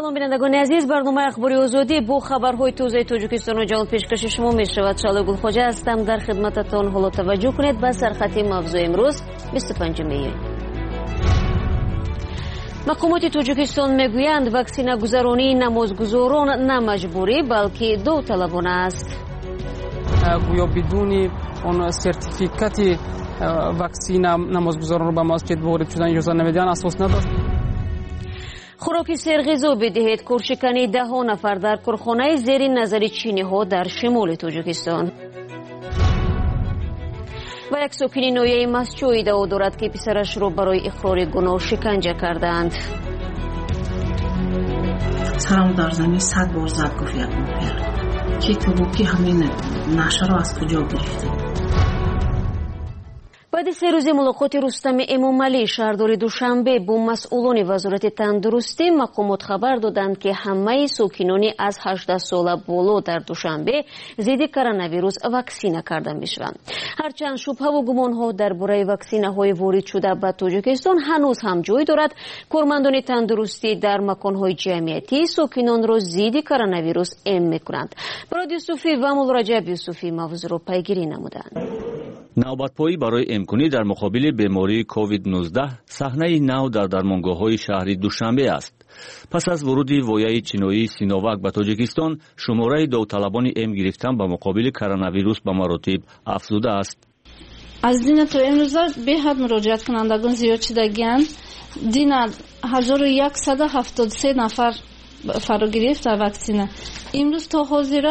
салом бинандагони азиз, барномаи ахбори озодӣ бо хабарҳои тозаи Тоҷикистону ҷаҳон пешкаши шумо мешавад. Шалои Гулхоҷа ҳастам, дар хидмататон. Ҳоло таваҷҷӯҳ кунед ба сархати мавзӯи имрӯз 25 июн. мақомоти Тоҷикистон мегӯянд, ваксинагузаронии намозгузорон на маҷбурӣ, балки довталабона аст. гӯё бидуни он сертификати ваксина намозгузоронро ба масҷид ворид шудан иҷоза намедиҳанд асос надошт. хӯроки серғизо бидиҳед. кӯршикани 10 нафар дар корхонаи зери назари чиниҳо дар шимоли Тоҷикистон. ва як сокини ноҳияи Мастчо иддао дорад, ки писарашро барои иқрори гуноҳ шиканҷа кардаанд. сарам дар замин 100 бор зад, гуфт як муфир, ки ту ки ҳамин нашаро аз куҷо гирифтем. баъди 3 рӯзи мулоқоти Рустами Эмомалӣ, шаҳрдори Душанбе, бо масъулони вазорати тандурустӣ, мақомот хабар доданд, ки ҳамаи сокинони аз 18 сола боло дар Душанбе зидди коронавирус ваксина карда мешаванд. ҳарчанд шубҳаву гумонҳо дар бораи ваксинаҳои ворид шуда ба Тоҷикистон ҳанӯз ҳам ҷой дорад, кормандони тандурустӣ дар маконҳои ҷамъиятӣ сокинонро зидди коронавирус эм мекунанд. Мурод Юсуфӣ ва Мулраҷаб Юсуфӣ мавзӯъро пайгирӣ намуданд. навбатпоӣ барои эмкунӣ дар муқобили бемории COVID-19 саҳнаи нав дар дармонгоҳҳои шаҳри Душанбе аст. пас аз вуруди вояи чиноии Синовак ба Тоҷикистон, шумораи довталабони эм гирифтан ба муқобили коронавирус ба маротиб афзуда аст. аз дина то имрӯза беҳад муроҷиаткунандагон зиёд шудагиянд. дина 1173 нафар фаро гирифта ваксина. имрӯз то ҳозира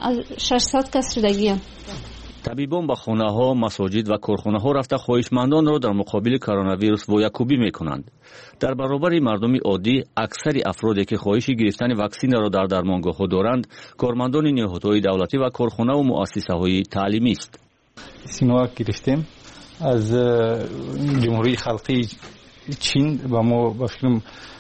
600 кас шудагиянд. табибон ба хонаҳо, масоҷид ва корхонаҳо рафта хоҳишмандонро дар муқобили коронавирус воякӯбӣ мекунанд. дар баробари мардуми оддӣ, аксари афроде ки хоҳиши гирифтани ваксинаро дар дармонгоҳҳо доранд, кормандони ниҳодҳои давлатӣ ва корхонаву муассисаҳои таълимист. Синовак гирифтем аз ҷумҳурии халқии чин ва мо ба филм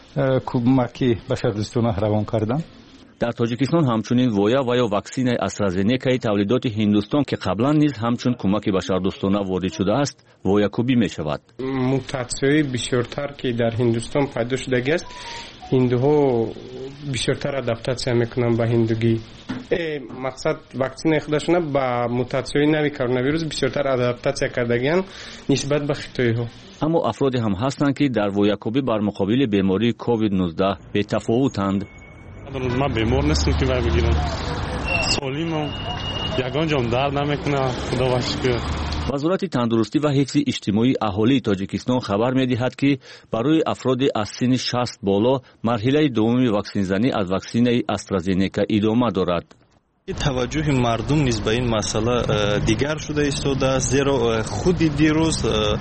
кӯмаки башардӯстона равон кардам. дар Тоҷикистон ҳамчунин воя ва ё ваксинаи AstraZenecаи тавлидоти Ҳиндустон, ки қаблан низ ҳамчун кӯмаки башардӯстона ворид шудааст, воякӯбӣ мешавад. мутатсияҳои бисёртар ки дар Ҳиндустон пайдо шудагиаст, ҳиндуҳо бисёртар адаптатсия мекунанд ба ҳиндугӣ. мақсад ваксинаи худашона ба мутатсияҳои нави коронавирус бисёртар адаптатсия кардагиянд нисбат ба хитоиҳо. аммо афроде ҳам ҳастанд, ки дар воякӯбӣ бар муқобили бемории COVID-19 бетафовутанд. من بیمار نیستم که باید بگیرم سالمم یگان جام درد نمیکنه خدا و شکر. وزارت تندرستی و حفظ اجتماعی اهالی تاجیکستان خبر می‌دهد که برای افراد از سن 60 بالا مرحله دوم واکسن زنی از واکسینه AstraZeneca ادامه دارد. توجه مردم نسبت به این مسئله دیگر شده ایستاده است، زیرا خود دیروز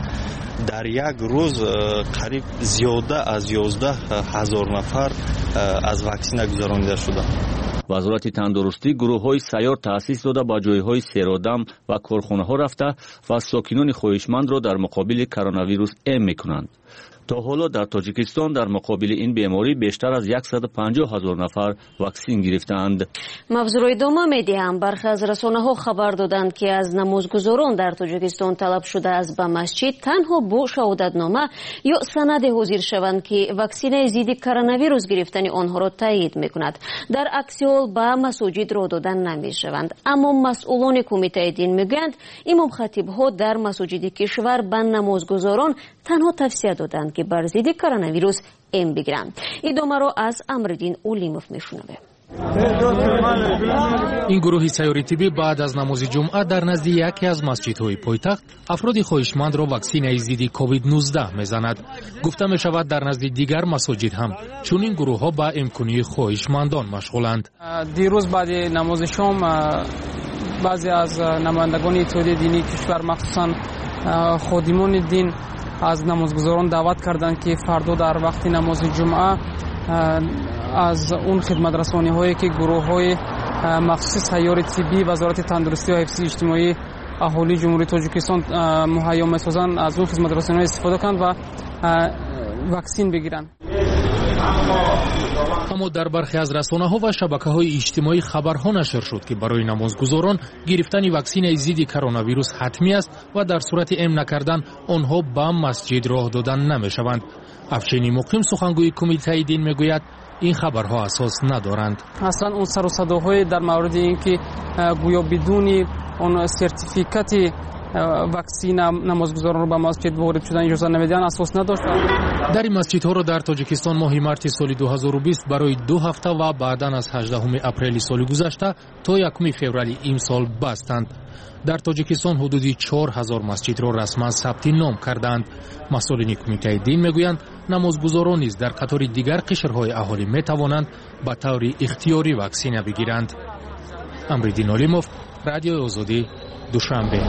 در یک روز قریب زیاده از 11,000 نفر از واکسینه گذرانیده شده. وزارت تندرستی گروه‌های سیار تأسیس داده با جای‌های سیرادم و کارخانه‌ها رفته و ساکنان خواهشمند را در مقابل کرونا اعلام می‌کنند. تا حالا در تاجیکستان در مقابل این بیماری بیشتر از 150,000 نفر واکسن گرفتند. мавзӯъро идома медиҳам. бархе аз расонаҳо хабар доданд, ки аз намозгузорон дар Тоҷикистон талаб шудааст ба масҷид танҳо бо шаҳодатнома ё санаде ҳозир шаванд, ки ваксинаи зидди коронавирус гирифтани онҳоро таъйид мекунад. дар акси ҳол ба масоҷид роҳ дода намешаванд. аммо масъулони кумитаи дин мегӯянд, имомхатибҳо дар масоҷиди кишвар ба намозгузорон танҳо тавсия доданд, ки бар зидди коронавирус эм бигиранд. идомаро аз Амриддин Улимов мешунавем. ин гурӯҳи сайёри тиббӣ баъд аз намози ҷумъа дар назди яке аз масҷидҳои пойтахт афроди хоҳишмандро ваксинаи зидди COVID-19 мезанад. гуфта мешавад дар назди дигар масоҷид ҳам чунин гурӯҳҳо ба эмкунии хоҳишмандон машғуланд. дирӯз баъди намози шом баъзе аз намояндагони иттиҳодияи динии кишвар махсусан ходимони дин аз намозгузорон даъват карданд, ки фардо дар вақти намози ҷумъа аз он хидматрасониҳое ки гурӯҳҳои махсуси сайёри тиббӣ вазорати тандурустӣ ва ҳифзи иҷтимоии аҳолии ҷумҳурии Тоҷикистон муҳайё месозанд, аз он хидматрасониҳо истифода кунанд ва ваксин бигиранд. اما در برخی از رسانه‌ها و شبکه‌های اجتماعی خبرها نشر شد که برای نمازگزاران گرفتن واکسن ضد کرونا ویروس حتمی است و در صورت ام نکردن آنها به مسجد راه دادن نمی‌شوند. افشین مقیم سخنگوی کمیته دین میگوید این خبرها اساس ندارند. اصلا اون سر و صداهای در مورد اینکه گویا بدون اون سرتیفیکات واکسن نمازگزاران رو به مسجد وارد شدن اجازه نمیدن اساس نداشت. در این مسجدها را در تاجیکستان ماه مارس سال 2020 برای 2 هفته و بعدا از 18 اپریل سال گذشته تا 1 فوریه این سال بستند. در تاجیکستان حدود 4000 مسجد را رسما ثبت نام کردند. مسئولین کمیته دین میگویند نمازگزاران نیز در قطار دیگر قشرهای اهالی می توانند به طور اختیاری واکسن بگیرند. امردین علیموف، رادیو آزادی، دوشنبه.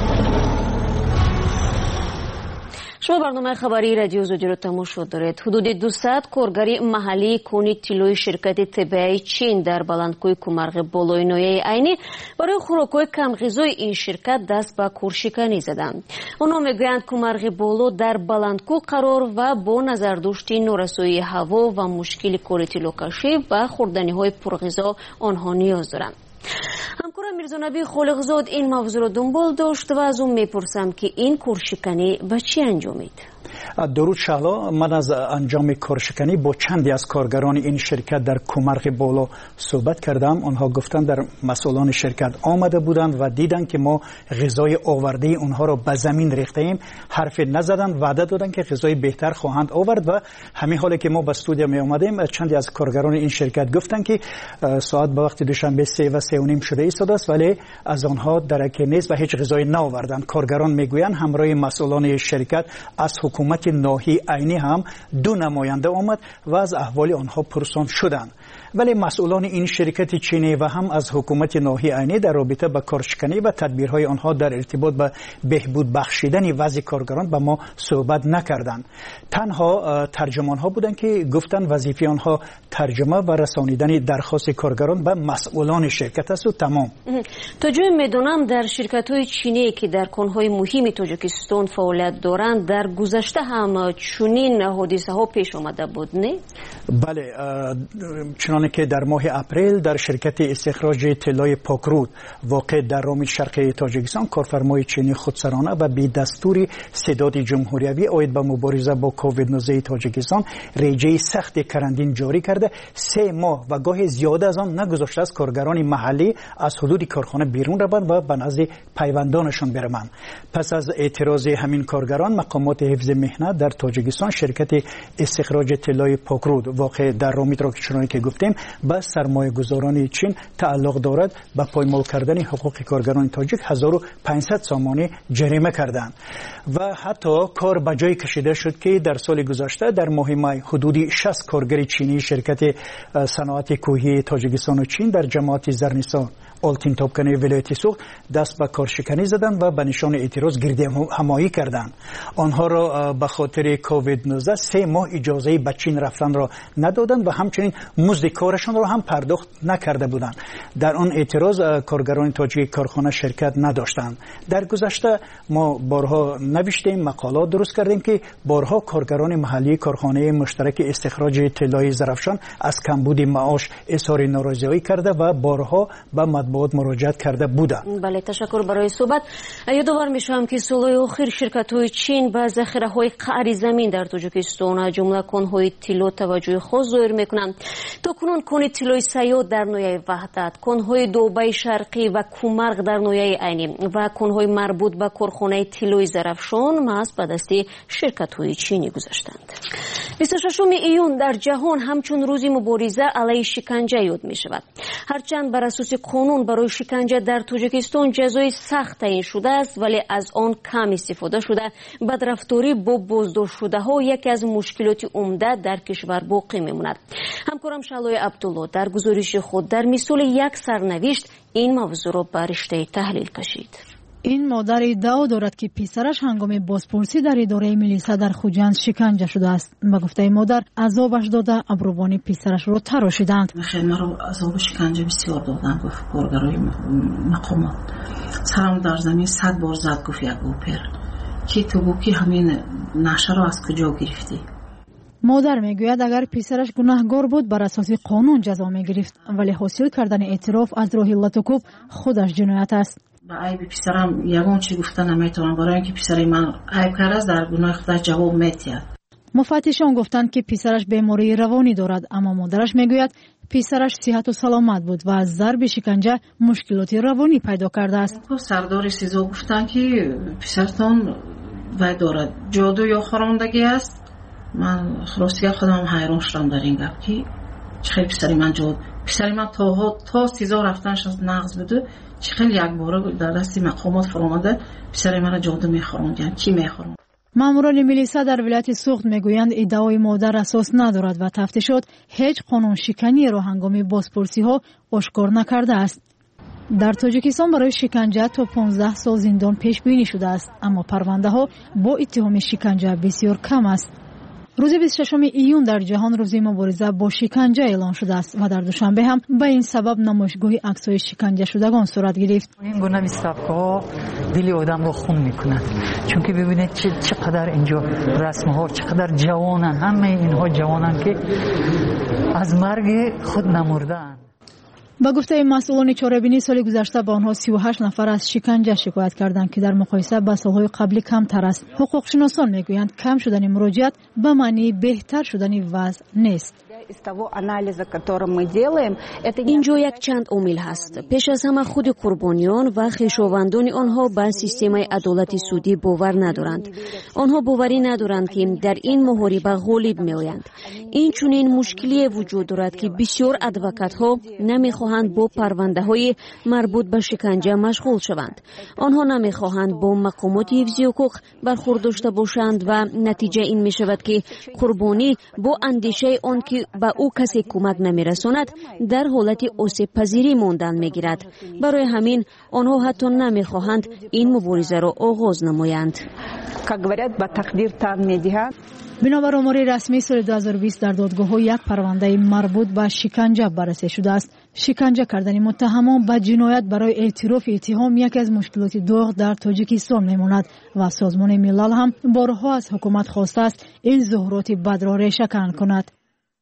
شما برنامه خبری رادیو آزادی را تماشا دارید. حدود 200 کارگری محلی کونی طلوی شرکت طبیعی چین در بلندکوی کومرغ بالای ناحیه عینی برای خوراک‌های کم غذای این شرکت دست به کورشکنی زدند. آنها میگویند کومرغ بالو در بلندکو قرار و با نظرداشت نورسایی هوا و مشکل کار طلوکشی و خوردنی‌های پرغذا آنها نیاز دارند. همکارم میرزانبی خالقزاد این موضوع را دنبال داشت و از اون میپرسم که این کورشکنی به چی انجامید؟ درود شهلا، من از انجام کارشکنی با چندی از کارگران این شرکت در کومرغ بالا صحبت کردم. آنها گفتند در مسئولان شرکت آمده بودند و دیدند که ما غذای آورده اونها را به زمین ریخته ایم. حرف نزدند، وعده دادند که غذای بهتر خواهند آورد و همین حالی که ما به استودیو می آمدیم چندی از کارگران این شرکت گفتند که ساعت به وقت دوشنبه 3 و 3:30 شده ایستاده است ولی از آنها درک نیست و هیچ غذایی نآوردند. کارگران میگویند همراه مسئولان شرکت از حکومت ناحیه عینی هم 2 نماینده آمد و از احوال آنها پرسان شدند. ولی مسئولان این شرکت چینی و هم از حکومت ناحیه عینی در رابطه با کارشکنی و تدبیرهای آنها در ارتباط با بهبود بخشیدن وضع کارگران با ما صحبت نکردند. تنها ترجمان ها بودند که گفتند وظیفه آنها ترجمه و رسانیدن درخواست کارگران به مسئولان شرکت است و تمام. تا جای میدونم در شرکت های چینی که در کنهای مهم تاجیکستان فعالیت دارند در گذشته هم چنین حادثه ها پیش آمده بود نه؟ بله، چنانه که در ماه اپریل در شرکت استخراج طلای پاکرود واقع در رامین شرقی تاجیکستان کارفرمای چینی خودسرانه و بی دستور سداد جمهوریوی آید به مبارزه با کووید 19 تاجیکستان رژه سخت کرانتین جاری کرده 3 ماه و گاه زیاده از آن نگذاشته است کارگران محلی از حدود کارخانه بیرون روند و به نزد پیوندانشان بروند. پس از اعتراض همین کارگران مقامات حفظ مهنت در تاجیکستان شرکت استخراج طلای پاکرود واقع در رامین را چنانه که گفتیم به سرمایه گذاران چین تعلق دارد به پایمال کردن حقوق کارگران تاجیک 1500 سامانی جریمه کردند و حتی کار به جای کشیده شد که در سال گذشته در ماه می حدود 60 کارگر چینی شرکت صنعت کوهی تاجیکستان و چین در جماعت زرنیسان آلتین توپکنی ولایت سوق دست به کارشکنی زدند و به نشان اعتراض گردی همایی کردند. آنها را به خاطر کووید 19 3 ماه اجازه به چین رفتن را ندادند و همچنین مزد کارشان را هم پرداخت نکرده بودند. در آن اعتراض کارگران تاجیک کارخانه شرکت نداشتند. در گذشته ما بارها نوشتیم، مقالات درست کردیم که بارها کارگران محلی کارخانه مشترک استخراج طلای زرافشان از کمبود معاش اظهار ناراضی کرده و بارها به مطبوعات مراجعت کرده بودند. بله، تشکر برای صحبت. یادآور میشم که سالهای اخیر شرکت‌های چین به ذخیره‌های قعر زمین در تاجیکستان از جمله کنهای طلا توجه خاص ظاهر میکنند. تا کنون کن طلای سیاد در ناحیه وحدت، کنهای دوبه شرقی و کومرغ در ناحیه عینی و کنهای مربوط به کارخانه طلای زرافشان محض به دست شرکت‌های چینی گذشتند. 26 ایون در جهان همچون روز مبارزه علیه شکنجه یاد می شود. هرچند بر اساس قانون برای شکنجه در تاجیکستان جزای سخت تعیین شده است ولی از آن کم استفاده شده. بدرفتاری با بازداشت شده ها یکی از مشکلات عمده در کشور باقی میماند. همکارم شالای عبدالله در گزارش خود در مثال یک سرنوشت این موضوع را بر رشته تحلیل کشید. این مادر ادعا دارد که پسرش هنگام بازپرسی در اداره ملیسا در خوجند شکنجه شده است. به گفته مادر عذابش داده ابروان پسرش را تراشیدند. خیلی مرا عذاب شکنجه بسیار دادن، گفت کارگرای مقامات سرم در زمین 100 بار زد، گفت یک اوپر که تو گفت که همین نشه را از کجا گرفتی؟ مادر میگوید اگر پسرش گناهکار بود بر اساس قانون جزا میگرفت، ولی حاصل کردن اعتراف از راه لطوکوب خودش جنایت است. با عیب پسرم یگان چی گفتن نمیتونم، برای اینکه پسر من عیب کرده در گناه خودش جواب میدهد. مفتشان گفتند که پسرش بیماری روانی دارد، اما مادرش میگوید پسرش صحت و سلامت بود و از ضرب شکنجه مشکلات روانی پیدا کرده است. سردار سیزو گفتن که پسرتان وای دارد جادو یا خراندگی است. من خلاصی خودم حیران شدم در این گپ که چه پسری من جادو، پسری من تا سیزو رفتنش از نغز بوده، چه خیلی یک باره در دست مقامات فرامده پسری من جادو میخوراندن. کی میخوراند؟ ماموران میلیسا در ولایت سوخت میگویند ادعای مادر اساس ندارد و تفتیشات هیچ قانون شکنی را هنگام بازپرسی ها آشکار نکرده است. در تاجیکستان برای شکنجه تا 15 سال زندان پیش بینی شده است، اما پرونده ها با اتهام شکنجه بسیار کم است. روز 26 ایون در جهان روز مبارزه با شکنجه اعلان شده است و در دوشنبه هم به این سبب نمایشگاه عکس‌های شکنجه شدگان صورت گرفت. این گونه سبک‌ها دل آدم رو خون میکنند، چون که ببینید چقدر اینجا رسم‌ها چقدر جوانن، همه اینها جوانن که از مرگ خود نمردن. با گفته مسئولان چاره‌بینی سال گذشته با آنها 38 نفر از شکنجه شکایت کردند که در مقایسه با سالهای قبلی کمتر است. حقوقشناسان میگویند کم شدن مراجعات به معنی بهتر شدن وضع نیست. اینجا یک چند عامل هست. پیش از همه خود قربانیان و خویشاوندان آنها به سیستم عدالت سودی باور ندارند. آنها باوری ندارند که در این محاربه غالب می‌آیند. این چنین مشکلی وجود دارد که بسیار ادوکات‌ها نمی‌خواهند با پرونده‌های مربوط به شکنجه مشغول شوند. آنها نمی‌خواهند با مقامات حفظی حقوق برخورد داشته باشند و نتیجه این می‌شود که قربانی با اندیشه آن که به او کسی کمک نمی‌رساند در حالت آسیب پذیری ماندن می‌گیرد. برای همین آنها حتی نمی‌خواهند این مبارزه را آغاز نمایند. بنابر آمار رسمی سال 2020 در دادگاه‌ها یک پرونده مربوط به شکنجه بررسی شده است. شکنجه کردن متهمان به جنایت برای اعتراف اتهام یکی از مشکلات داغ در تاجیکستان میماند و سازمان ملل هم بارها از حکومت خواسته است این ظاهرات بد را ریشه‌کن کند.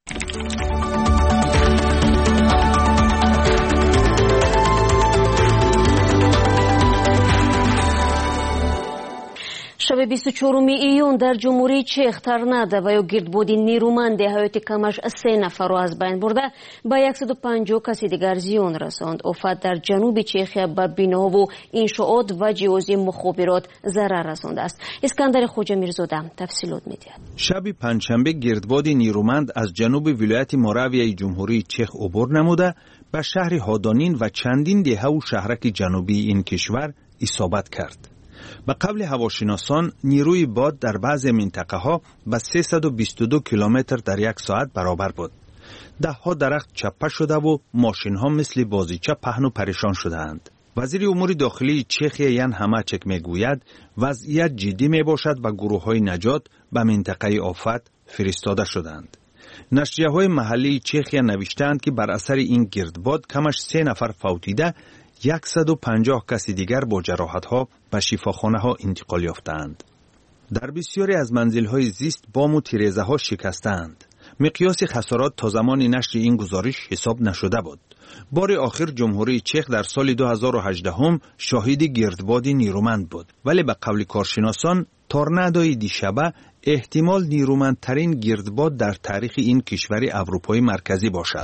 شب 24 ایون در جمهوری چخ تورنادو و یا گردبادی نیرومند حیاتی کمش 3 نفر را از بین برده به 150 کسی دیگر زیان رساند. آفت در جنوب چخیا به بناها و انشاءات و جهاز مخابرات ضرر رسانده است. اسکندر خوجا میرزاده تفصیلات میدهد. شب پنجشنبه گردبادی نیرومند از جنوب ولایت موراویای جمهوری چخ عبور نموده به شهر هادانین و چندین دهه و شهرک جنوبی این کشور اصابت کرد. به قول هواشناسان نیروی باد در بعض منطقه ها به 322 کیلومتر در یک ساعت برابر بود. ده ها درخت چپه شده و ماشین ها مثل بازیچه پهن و پریشان شدند. وزیر امور داخلی چخیا یان هماچک میگوید وضعیت جدی می باشد و گروه های نجات به منطقه آفت فرستاده شدند. نشریه های محلی چخیا نوشتند که بر اثر این گردباد کمش 3 نفر فوتیده، 150 کسی دیگر با جراحت‌ها به شفاخانه‌ها انتقال یافتند. در بسیاری از منزل‌های زیست بام و تیره‌ها شکستند. مقیاس خسارات تا زمان نشر این گزارش حساب نشده بود. بار آخر جمهوری چخ در سال 2018 هم شاهد گردبادی نیرومند بود، ولی به قول کارشناسان تورنادوی دیشبه احتمال نیرومندترین گردباد در تاریخ این کشور اروپای مرکزی باشد.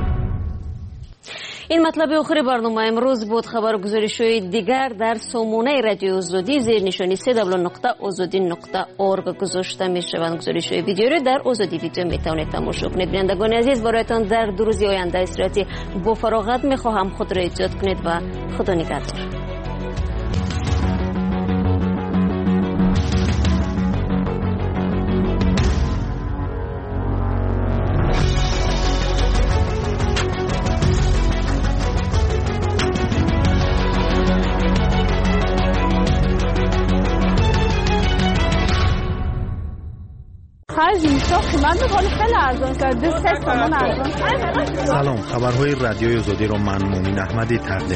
این مطلب آخر برنامه امروز بود. خبرگزاری‌های دیگر در سامانه رادیو آزادی زیر نشانی www.azadi.org گذاشته می‌شوند. گزارش‌های ویدیو را در آزادی ویدیو می‌توانید تماشا کنید. بینندگان عزیز، برایتان در 2 روز آینده استراحتی با فراغت می‌خواهم. خود را احتیاط کنید و خدا نگهدار. خرج میشه من دوباره خیلی ارزان کرد 2-3 تومان ارزان. سلام، خبرهای رادیوی آزادی رو من مومن احمدی تقدیم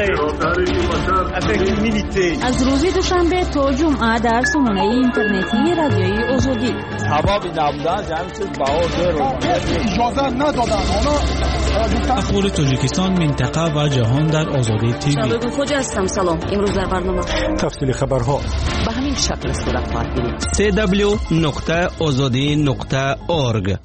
می‌کنم. از روز دوشنبه تا جمعه در سامانه اینترنتی رادیوی آزادی. هوا نبودن جمع چیز اجازه ندادن. اخبار تاجیکستان، منطقه و جهان در آزادی تیوی. شبکه خوج هستم. سلام. امروز در برنامه تفصیل خبرها به همین شکل صورت خواهد گرفت. www.azadi.org.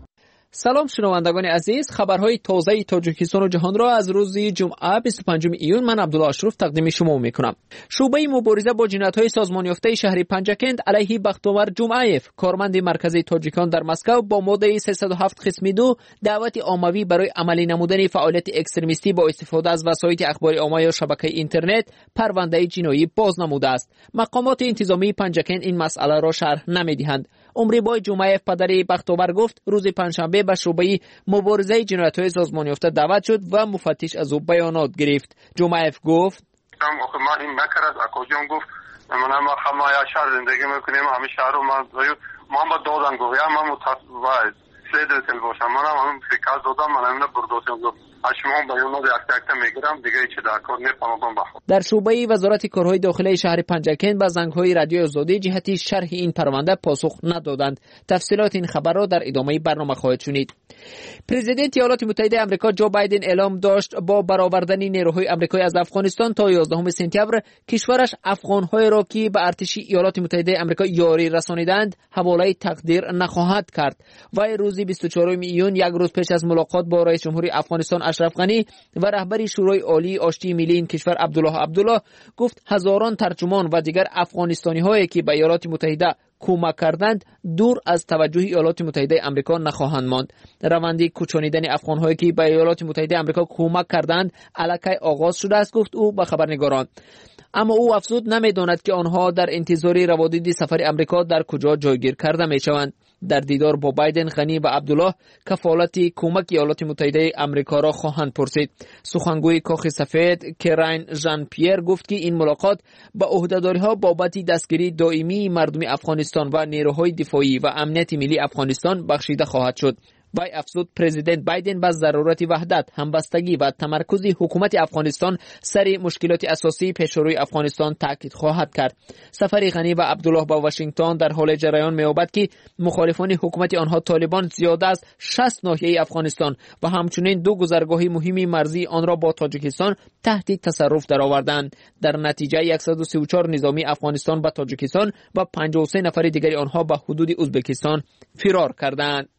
سلام شنوندگان عزیز، خبرهای تازه تاجیکستان و جهان را از روز جمعه 25 ایون من عبدالله اشرف تقدیم شما میکنم. شعبه مبارزه با جنایت‌های سازمان یافته شهر پنجکند علیه بختیار جمعیف، کارمند مرکزی تاجیکان در مسکو، با ماده 307 قسم 2 دعوت عمومی برای عملی نمودن فعالیت اکستریمیستی با استفاده از وسایل اخباری عامه یا شبکه اینترنت پرونده جنایی باز نموده است. مقامات انتظامی پنجکند این مسئله را شرح نمی‌دهند. عمریبای جمعیف پدری بختیار گفت روز پنجشنبه به شعبه مبارزه جنایت‌های سازمان یافته دعوت شد و مفتش از او بیانات گرفت. جمعیف گفت ما این نکرد اکاجان گفت ما خمایا شهر زندگی میکنیم، همه شهر رو ما دادن گفت یا من متوجه سید تل باشم، من فکر دادم من همین برداشتم گفت شما بیانات اکتا میگیرم دیگه چه در کار نمی‌کنم. در شعبه وزارت کارهای داخلی شهر پنجکند به زنگ‌های رادیو آزادی جهتی شرح این پرونده پاسخ ندادند. تفصیلات این خبر را در ادامه برنامه خواهید شنید. پرزیدنت ایالات متحده آمریکا جو بایدن اعلام داشت با برآوردن نیروهای آمریکایی از افغانستان تا 11 سپتامبر کشورش افغان‌های را که به ارتش ایالات متحده آمریکا یاری رسانیدند حواله تقدیر نخواهد کرد. و روز 24 ایون یک روز پیش از ملاقات با رئیس جمهوری افغانستان اشرف غنی و رهبر شورای عالی آشتی ملی این کشور عبدالله گفت هزاران ترجمان و دیگر افغانستانی‌هایی که به ایالات متحده کمک کردند دور از توجه ایالات متحده آمریکا نخواهند ماند. روند کوچانیدن افغان‌هایی که به ایالات متحده آمریکا کمک کردند الکی آغاز شده است، گفت او به خبرنگاران. اما او افزود نمی‌داند که آنها در انتظار روادید سفر آمریکا در کجا جایگیر کرده می‌شوند. در دیدار با بایدن، غنی و عبدالله کفالت کمک ایالات متحده آمریکا را خواهند پرسید. سخنگوی کاخ سفید کرین ژان پیر گفت که این ملاقات به عهده‌داری‌ها بابت دستگیری دائمی مردم افغانستان و نیروهای دفاعی و امنیت ملی افغانستان بخشیده خواهد شد. وی افزود پرزیدنت بایدن به ضرورت وحدت، همبستگی و تمرکز حکومت افغانستان سر مشکلات اساسی پیشروی افغانستان تاکید خواهد کرد. سفر غنی و عبدالله به واشنگتن در حال جریان می‌یابد که مخالفان حکومت آنها طالبان زیاده از 60 ناحیه افغانستان و همچنین 2 گذرگاه مهم مرزی آن را با تاجیکستان تحت تصرف درآوردند. در نتیجه 134 نظامی افغانستان به تاجیکستان و 53 نفر دیگر آنها به حدود ازبکستان فرار کردند.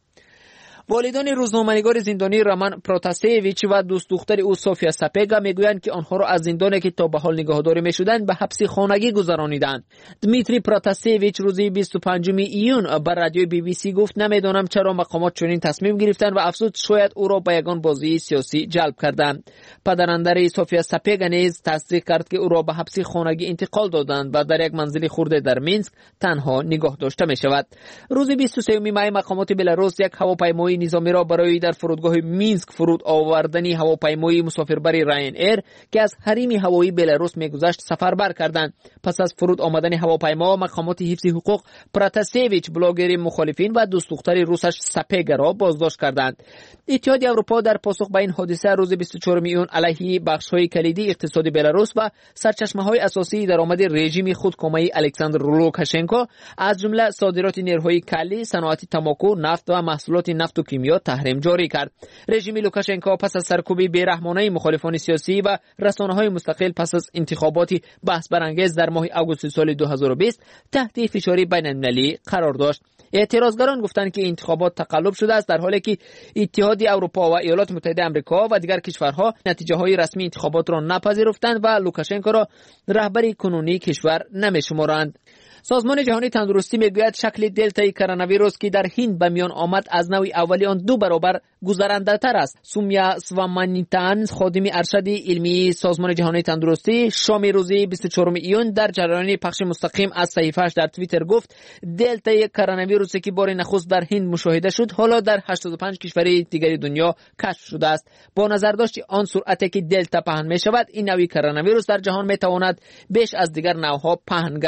والدان روزنامه‌نگار زندانی رمان پروتاسیویچ و دوست دختر او سوفیا سپگا میگویند که آنها را از زندانی که تا به حال نگهداری میشدند به حبس خانگی گذرانیدند. دمیتری پروتاسیویچ روز 25 ایون بر رادیوی بی بی سی گفت نمیدانم چرا مقامات چنین تصمیم گرفتند و افزود شاید او را به یگان بازی سیاسی جلب کردند. پدراندر سوفیا سپگا نیز تصدیق کرد که او را به حبس خانگی انتقال دادند و در یک منزل خرد در مینسک تنها نگاه داشته می شود. روز 23 می مقامات بلاروس یک هواپیمای نظامی را برای در فرودگاه مینسک فرود آوردن هواپیمای مسافربر راین ایر که از حریم هوایی بلاروس میگذشت سفربر کردند. پس از فرود آمدن هواپیما مقامات حفظ حقوق پروتاسیویچ بلاگر مخالفین و دوست دختر روسش سپگا را بازداشت کردند. اتحادیه اروپا در پاسخ به این حادثه روز 24 ایون علیه بخش‌های کلیدی اقتصادی بلاروس و سرچشمه‌های اساسی درآمد رژیم خودکامه الکساندر لوکاشنکو از جمله صادرات نیروهای کلی، صنعت تنباکو، نفت و محصولات نفت و کیمیا تحریم جاری کرد. رژیم لوکاشنکو پس از سرکوب بیرحمانه مخالفان سیاسی و رسانه‌های مستقل پس از انتخابات بحث برانگیز در ماه آگوست سال 2020 تحت فشار بین‌المللی قرار داشت. اعتراضگران گفتند که انتخابات تقلب شده است، در حالی که اتحادیه اروپا و ایالات متحده آمریکا و دیگر کشورها نتیجه‌های رسمی انتخابات را نپذیرفتند و لوکاشنکو را رهبر کنونی کشور نمی‌شمارند. سازمان جهانی تندرستی میگوید شکل دلتای کرونا ویروس که در هند به میان آمد از نوع اولی آن 2 برابر گذرنده تر است. سومیا سوامانیتان خادم ارشد علمی سازمان جهانی تندرستی شام روز 24 ایون در جریان پخش مستقیم از صحیفه‌اش در توییتر گفت دلتای کرونا ویروسی که بار نخست در هند مشاهده شد حالا در 85 کشور دیگر دنیا کشف شده است. با نظر داشت آن سرعتی که دلتا پهن می شود این نوع کرونا ویروس در جهان می تواند بیش از دیگر نوع‌ها پهن گردد.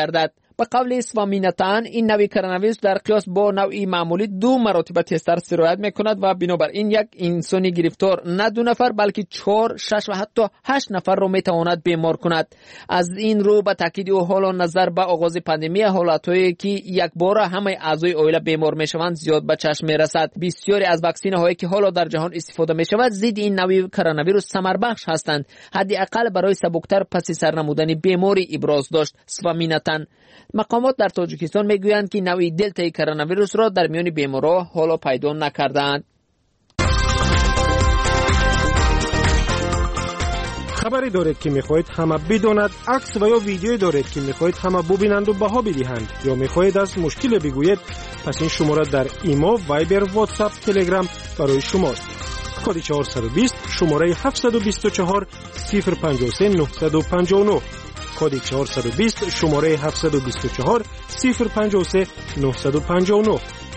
به قول سوامیناتان این نوع کرونا ویروس در قیاس با نوعی معمولی 2 مراتب تیزتر سرایت میکند و بنابراین یک انسانی گرفتار نه 2 نفر بلکه 4 6 و حتی 8 نفر را میتواند بیمار کند. از این رو به تاکید او حالا نظر به آغاز پاندمی حالتایی که یک بار همه اعضای عائله بیمار میشوند زیاد به چشم میرسد. بسیاری از واکسن هایی که حالا در جهان استفاده میشود ضد این نوع کرونا ویروس ثمر بخش هستند، حداقل برای سبکتر پس سرنمودن بیماری ابراز داشت سوامیناتان. مقامات در تاجیکستان میگویند که نوع دلتا کرونا ویروس را در میان بیماران حالا پیدا نکردند. خبری دارید که میخواهید همه بداند، عکس و یا ویدیویی دارید که میخواهید همه ببینند و بها بدهند، یا میخواهید از مشکل بگویید، پس این شماره در ایمو، وایبر، واتساپ، تلگرام برای شماست. کد 420 شماره 724 053 959. کد 420 شماره 724 053 959.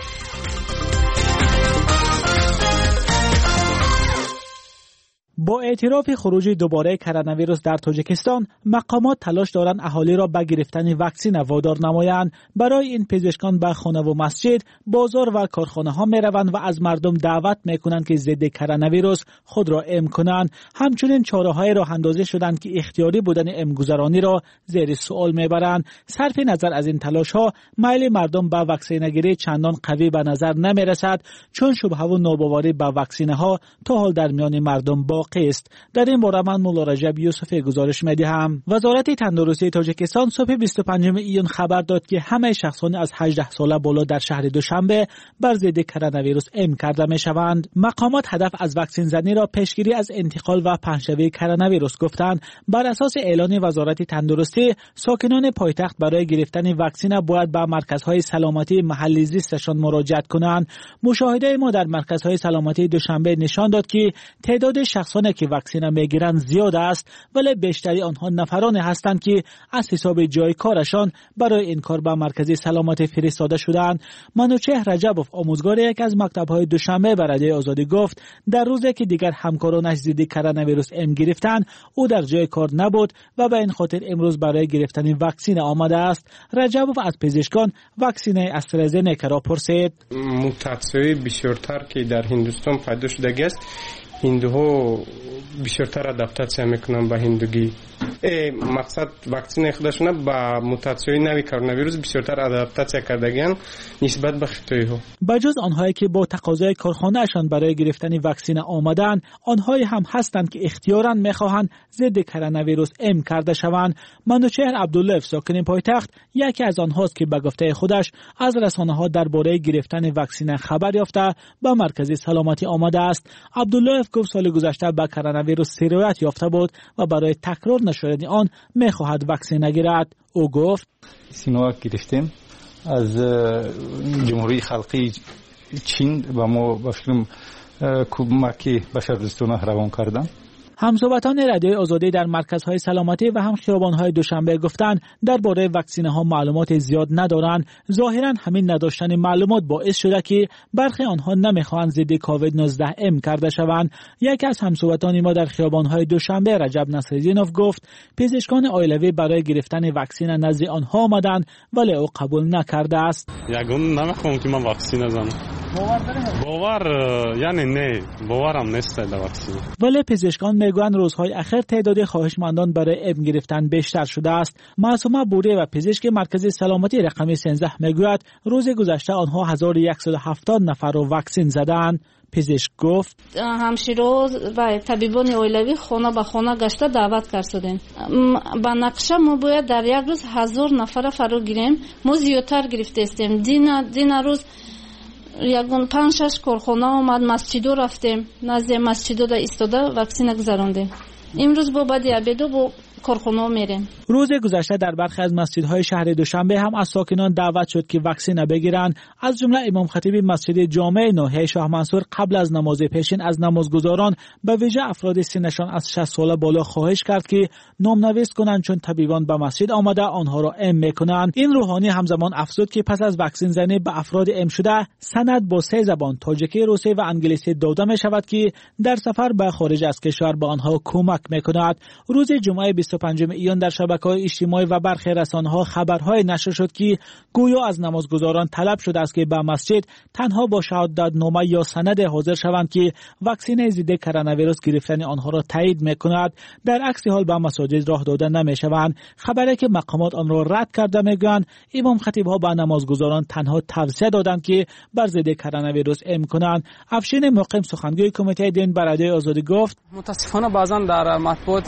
با اعتراف خروج دوباره کرونا ویروس در تاجیکستان، مقامات تلاش دارند اهالی را به گرفتن واکسن وادار نمایند. برای این پزشکان به خانه و مسجد، بازار و کارخانه ها می روند و از مردم دعوت می کنند که ضد کرونا ویروس خود را ام کنند. همچنین چاره‌های راه اندازی شدند که اختیاری بودن امگذرانی را زیر سوال می برند. صرف نظر از این تلاش ها، میل مردم به واکسن گیری چندان قوی به نظر نمی رسد، چون شبهه و ناباوری به واکسن ها تا حال در میان مردم باقی است. در این باره من مولا رجب یوسف گزارش می‌دهم. وزارت تندرستی تاجیکستان صبح 25 ایون خبر داد که همه شخصان از 18 ساله بالا در شهر دوشنبه بر ضد کرونا ویروس ام کرده می‌شوند. مقامات هدف از واکسن زنی را پیشگیری از انتقال و پهن‌شوی کرونا ویروس گفتند. بر اساس اعلان وزارت تندرستی، ساکنان پایتخت برای گرفتن واکسن باید به مرکزهای سلامتی محلی زیستشان مراجعت کنند. مشاهده ما در مرکزهای سلامتی دوشنبه نشان داد که تعداد شخصانی که واکسن میگیرند زیاد است، ولی بیشتری آنها نفرانی هستند که از حساب جای کارشان برای این کار به مرکز سلامتی فرستاده شدند. منوچهر رجبوف، آموزگار یک از مکتب‌های دوشنبه، به رادیوی آزادی گفت در روزی که دیگر همکارانش ضد کرونا ویروس ام گرفتند، او در جای کار نبود و به این خاطر امروز برای گرفتن واکسن آمده است. رجبوف از پزشکان واکسن استرازنکا را پرسید. موتاسیون بسیارتر که در هندوستان پیدا شده است، هندوها بیشتر ادپتاسیون میکنن به هندگی. مقصد واکسن خودشون با موتاسیون نوی کرونا ویروس بیشتر ادپتاسیون کردگیان نسبت به خطایی ها. بجز آنهایی که با تقاضای کارخانه‌شان برای گرفتن واکسن آمدند، آنهایی هم هستند که اختیاراً میخواهند ضد کرونا ویروس ام کرده شوند. منوچهر عبدالله، ساکن پایتخت، یکی از آنهاست که به گفته خودش از رسانه‌ها درباره گرفتن واکسن خبر یافته به مرکز سلامتی آمده است. عبدالله گفت سال گذشته به کرونا ویروس سرایت یافته بود و برای تکرار نشدن آن میخواهد واکسن گیرد. او گفت سینوواک گرفتیم از جمهوری خلقی چین و ما با فکرم کمکی بشردوستانه روان کردن. همصحبتان رادیوی آزادی در مرکزهای سلامتی و هم خیابان‌های دوشنبه گفتند درباره واکسن‌ها معلومات زیاد ندارند. ظاهراً همین نداشتن معلومات باعث شده که برخی آنها نمی‌خواهند ضد کووید 19 ام کرده شوند. یکی از همصحبتان ما در خیابان‌های دوشنبه، رجب نصرالدینوف، گفت پزشکان عائلوی برای گرفتن واکسن نزد آنها آمدند ولی او قبول نکرده است. یگان نمی‌خوام که من واکسن بزنم. باور یعنی نه، باورم نیست در واکسن. ولی پزشکان میگویند روزهای اخیر تعداد خواهشمندان برای ام گرفتن بیشتر شده است. معصومه بوری و پزشک مرکز سلامتی رقم 13 میگوید روز گذشته آنها 1170 نفر را واکسن زدند. پزشک گفت همشیرو و طبیبان عائلوی خانه به خانه گشته دعوت کردیم. با نقشه ما باید در یک روز 1000 نفر فرا گیریم. ما زیادتر گرفته استیم. دین روز یگون 5-6 کارخانه آمد، مسجدو رفتیم، نزد مسجدو دا ایستاده واکسن گذراندیم. امروز با بعد ابیدو با کارخانه میریم. روز گذشته در برخی از مسجدهای شهر دوشنبه هم از ساکنان دعوت شد که واکسن بگیرند. از جمله امام خطیب مسجد جامع ناحیه شاه منصور قبل از نماز پیشین از نمازگزاران به ویژه افراد سنشان از 60 ساله بالا خواهش کرد که نامنویس کنند، چون طبیبان به مسجد آمده آنها را ام میکنند. این روحانی همزمان افزود که پس از واکسن زنی به افراد ام شده سند با 3 زبان تاجیکی، روسی و انگلیسی داده می شود که در سفر به خارج از کشور به آنها کمک میکند. روز جمعه 25 ایون در شبکه‌های اجتماعی و برخی رسانه‌ها خبرهای نشر شد که گویا از نمازگزاران طلب شده است که به مسجد تنها با شهادتنامه یا سند حاضر شوند که واکسن ضد کرونا ویروس گرفتن آنها را تایید می‌کند. در عکس حال به مساجد راه داده نمی‌شوند. خبری که مقامات آن را رد کرده می‌گویند امام خطیب‌ها به نمازگزاران تنها توصیه دادند که بر ضد کرونا ویروس اعلام کنند. افشین مقیم سخنگوی کمیته دین بر رادیوی آزادی گفت متاسفانه بعضا در مطبوعات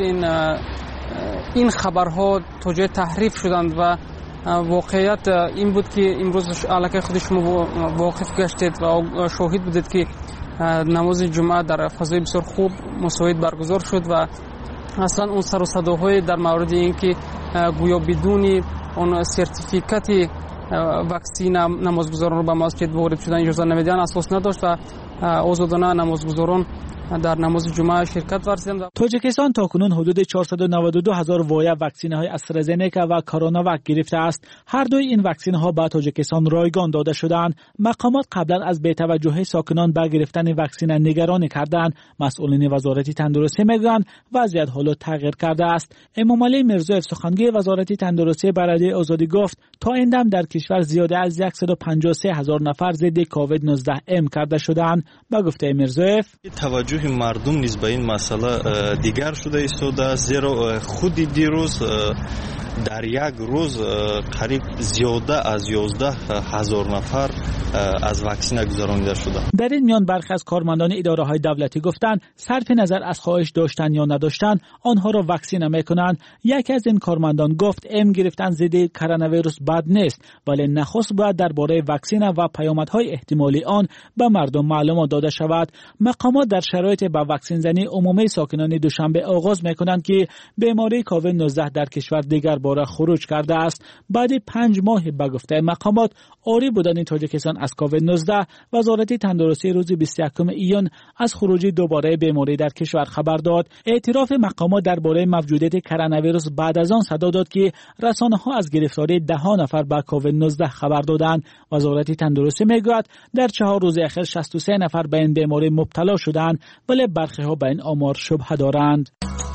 این خبرها توجیه تحریف شدند و واقعیت این بود که امروز علاقه خود شما واقف گشتید و شاهد بودید که نماز جمعه در فضای بسیار خوب مساعد برگزار شد و اصلا اون سر و صداهای در مورد اینکه گویا بدون اون سرتیفیکات واکسن نمازگزاران رو به مسجد وارد شدن اجازه نمیدن اساس نداشت و آزادانه نمازگزاران در نماز جمعه شرکت ورزیدند. تاجیکستان تاکنون حدود 492,000 وایه واکسن‌های استرازنکا و کوروناواک گرفته است. هر دوی این واکسن‌ها به تاجیکستان رایگان داده شدند. مقامات قبلا از بی‌توجهی ساکنان به گرفتن واکسن نگرانی کردند. مسئولین وزارت تندرستی میگویند وضعیت حالا تغییر کرده است. امام علی میرزایف سخنگوی وزارت تندرستی بر رادیوی آزادی گفت تا این دم در کشور زیاده از 153,000 نفر ضد کووید 19 ام کرده شدند. با گفته میرزایف توجه مردم نیز به این مسئله دیگر شده ایستاده، زیرا خود دیروز در یک روز قریب زیاده از 11,000 نفر از واکسن گذرانیده شده. در این میان برخی از کارمندان اداره‌های دولتی گفتند صرف نظر از خواهش داشتن یا نداشتن آنها را واکسینه میکنند. یکی از این کارمندان گفت ام گرفتن ضد کرونا ویروس بد نیست، ولی نخست باید درباره واکسن و پیامدهای احتمالی آن به مردم معلومات داده شود. مقامات در شرایط با واکسن زنی عمومی ساکنان دوشنبه آغاز میکنند که بیماری کووید 19 در کشور دیگر باره خروج کرده است. بعد 5 ماه به گفته مقامات آری بودن تاجیکستان از کووید 19 وزارت تندرستی روز 21 ایون از خروج دوباره بیماری در کشور خبر داد. اعتراف مقامات درباره موجودیت کرونا ویروس بعد از آن صدا داد که رسانه‌ها از گرفتاری 10 نفر با کووید 19 خبر دادند. وزارت تندرستی میگوید در 4 روز اخیر 63 نفر به این بیماری مبتلا شدند، ولی برخی ها به این آمار شبهه دارند.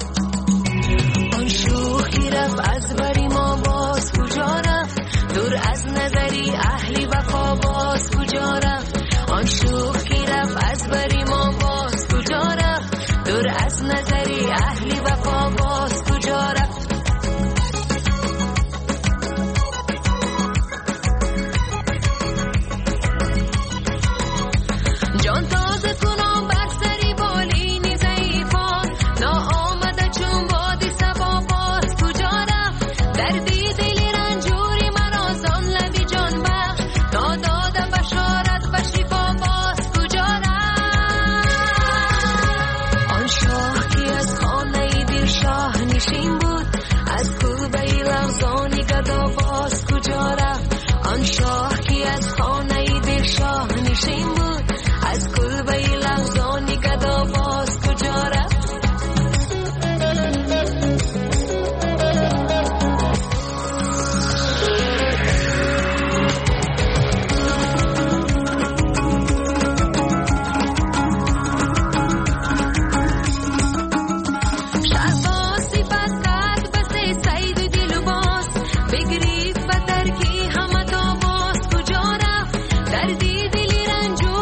از بری ما باز کجا رفت، دور از نظری اهلی وفا باز کجا رفت، آن شوخ کی رفت از بری ما باز کجا رفت، دور از نظری اهلی وفا باز کجا رفت. جان تازه کنم بر سری بالینی ضعیفان، ناآمده چون بادی سبا باز کجا رفت، دردی دلی رنجوری مرا زان لبی جان بخش، داده بشارت و شفا باز کجا رفت. آن شاه کی از خانه دل شاه نشین بود، از کوبه لغزانی گدا باز کجا رفت، آن شاه کی از خانه دل شاه نشین بود، از کلبه لغزانی گدا باز کجا رفت. شهبازی بدرد بسه سید دل باز، بگریف و ترکی همه تا باز کجا رفت، دردی دلی رنجو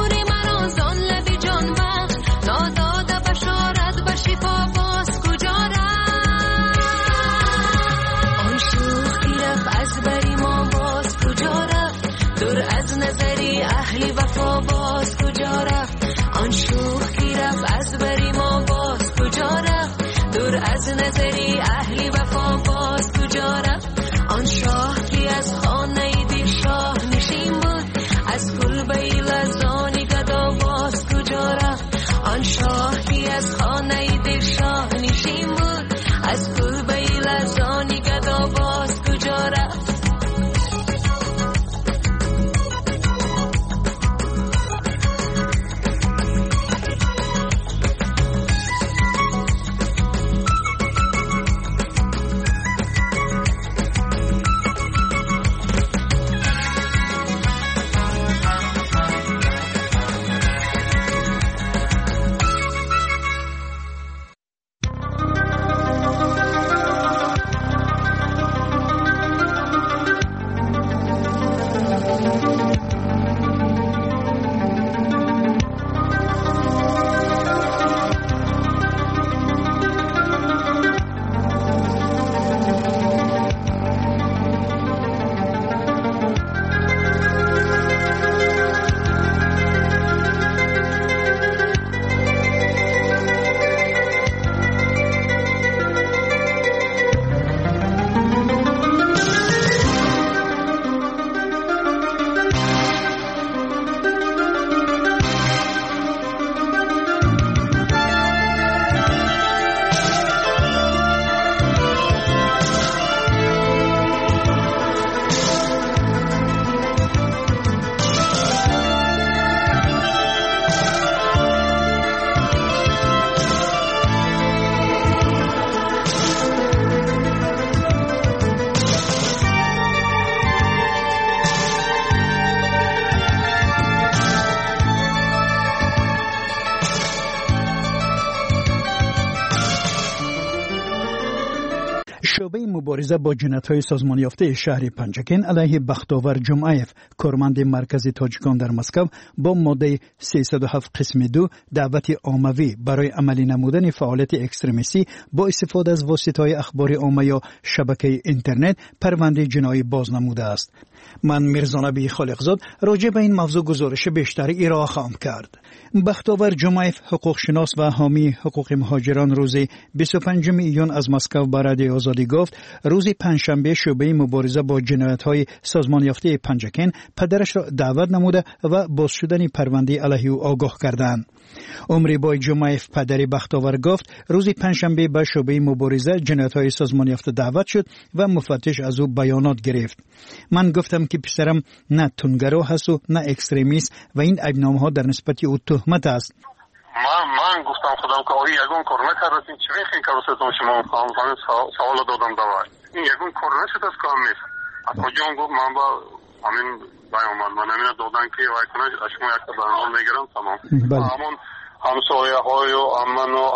مبارزه با جنایت‌های سازمان یافته شهر پنجکن علیه بختاور جمعیف کارمند مرکز تاجیکان در مسکو با ماده 307 قسم 2 دعوت عمومی برای عملی نمودن فعالیت اکستریمیستی با استفاده از واسطه‌های اخبار عامه یا شبکه اینترنت پرونده جنایی باز نموده است. من میرزا نبی خالقزاد راجع به این موضوع گزارش بیشتری ارائه خواهم کرد. بختاور جمعیف حقوق شناس و حامی حقوق مهاجران روز 25 ایون از مسکو به رادیو آزادی گفت روز پنجشنبه شعبه مبارزه با جنایت‌های سازمان یافته پنجکن پدرش را دعوت نموده و باز شدن پرونده علیه او آگاه کردند. عمری بای جمعیف پدری بختاور گفت روز پنجشنبه به شعبه مبارزه جنایت‌های سازمان یافته دعوت شد و مفتش از او بیانات گرفت. من گفتم که پسرم نه تندگرا هست و نه اکستریمیست و این عیب‌نامه‌ها در نسبت او تهمت است. من گفتم خودم که آیا یگون کار نکردین چه میخین که واسهتون شما خواهم سوال دادم دوار این یگون کار نشد از کام نیست از کجا گفت من با همین بیامد من همین دادن که وای کنه شما یک تا برنامه میگیرم تمام همون همسایه های و امن و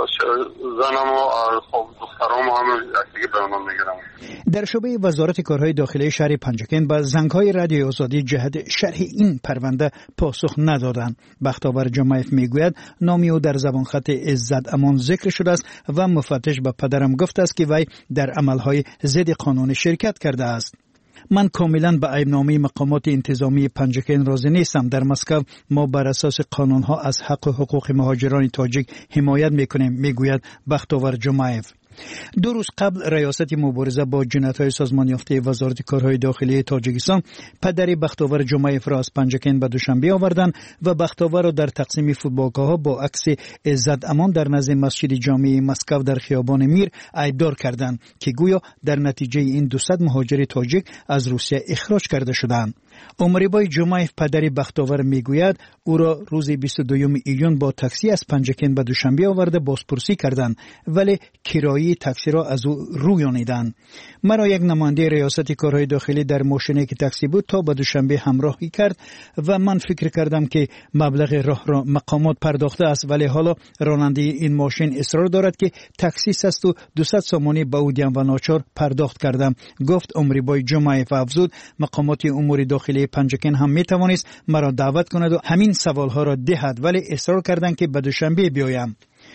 زنم و دخترام همه یکی برنامه میگیرم. در شعبه وزارت کارهای داخلی شهر پنجکن با زنگ‌های رادیو آزادی جهت شرح این پرونده پاسخ ندادند. بختاور جمعیف میگوید نامی او در زبان خط عزت امان ذکر شده است و مفتش به پدرم گفته است که وی در عملهای ضد قانون شرکت کرده است. من کاملا به عیب‌نامه مقامات انتظامی پنجکن راضی نیستم. در مسکو ما بر اساس قانون‌ها از حق و حقوق مهاجران تاجیک حمایت میکنیم، میگوید بختاور جمعیف. 2 روز قبل ریاست مبارزه با جنایت‌های سازمان یافته وزارت کارهای داخلی تاجیکستان پدر بختاور جمعیف را از پنجکن به دوشنبه آوردند و بختاور را در تقسیم فوتبالگاه‌ها با عکس عزت امان در نزد مسجد جامع مسکو در خیابان میر عیبدار کردند که گویا در نتیجه این 200 مهاجر تاجیک از روسیه اخراج کرده شدند. عمریبای جمعیف پدر بختاور میگوید او را روز 22 ایون با تاکسی از پنجکن به دوشنبه آورده بازپرسی کردند ولی کرایه تاکسی را از او رویانیدند. مرا یک نماینده ریاست کارهای داخلی در ماشینی که تاکسی بود تا به دوشنبه همراهی کرد و من فکر کردم که مبلغ راه را مقامات پرداخته است ولی حالا راننده این ماشین اصرار دارد که تاکسی است و 200 سومانی به او دیم و ناچار پرداخت کردم، گفت عمریبای جمعیف. افزود مقامات امور داخلی پنجکن هم می توانست مرا دعوت کند و همین سوالها را دهد ولی اصرار کردند که به دوشنبه بیایم.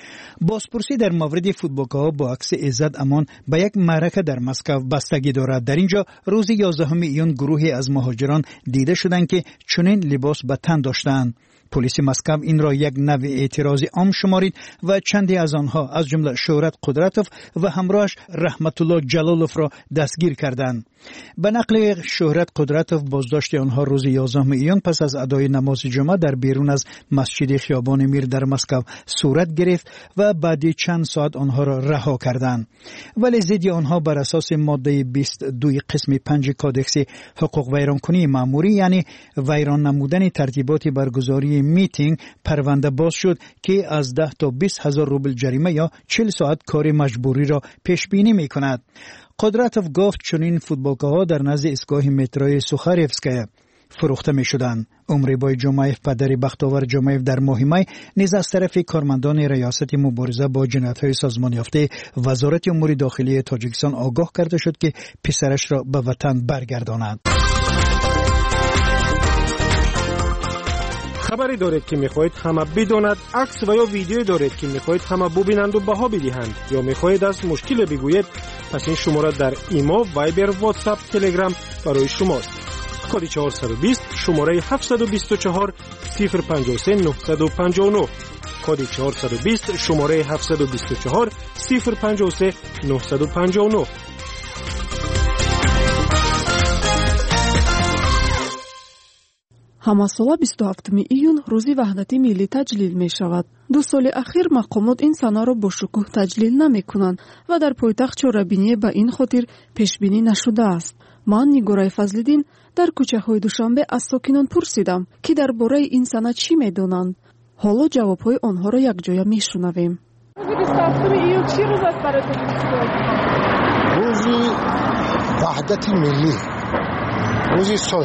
بازپرسی در مورد فوتبالگاه‌ها با عکس عزت امان به یک معرکه در مسکو بستگی دارد. در اینجا روز 11 ایون گروهی از مهاجران دیده شدند که چنین لباس به تن داشتند. پلیس مسکو این را یک نوع اعتراض عام شمارید و چندی از آنها از جمله شهرت قدرتوف و همراهش رحمت الله جلالوف را دستگیر کردند. به نقل شهرت قدرتوف بازداشت آنها روز 11 ایون پس از ادای نماز جمعه در بیرون از مسجد خیابان میر در مسکو صورت گرفت و بعد چند ساعت آنها را رها کردند. ولی ضد آنها بر اساس ماده 22 قسم 5 کادکس حقوق ویرانکنی مأموری یعنی ویران نمودن ترتیبات برگزاری میتینگ پرونده باز شد که از 10 تا 20 هزار روبل جریمه یا 40 ساعت کار مجبوری را پیش بینی می کند. قدرتوف گفت چنین فوتبالگاه‌ها در نزد ایستگاه متروی سوخاریفسکایا فروخته می شدند. عمریبای جمعیف پدر بختاور جمعیف در ماه می نیز از طرف کارمندان ریاست مبارزه با جنایت‌های سازمان یافته وزارت امور داخلی تاجیکستان آگاه کرده شد که پسرش را به وطن برگرداند. خبری دارید که میخواهید همه بداند، عکس و یا ویدیو دارید که میخواهید همه ببینند و بها بدهند یا میخواهید از مشکل بگویید، پس این شماره در ایما، وایبر، واتساپ، تلگرام برای شماست. کد 420 شماره 724 053 959 کد 420 شماره 724 053 959. ҳамасола 27 июн рӯзи ваҳдати миллӣ таҷлил мешавад. 2 соли ахир мақомот ин санаро бо шукӯҳ таҷлил намекунанд ва дар пойтахт чорабиние ба ин хотир пешбинӣ нашудааст. ман нигораи фазлиддин дар кӯчаҳои душанбе аз сокинон пурсидам ки дар бораи ин сана чӣ медонанд. ҳоло ҷавобҳои онҳоро якҷоя мешунавем. рӯзи ваҳдати миллӣ, рӯзи сулҳ.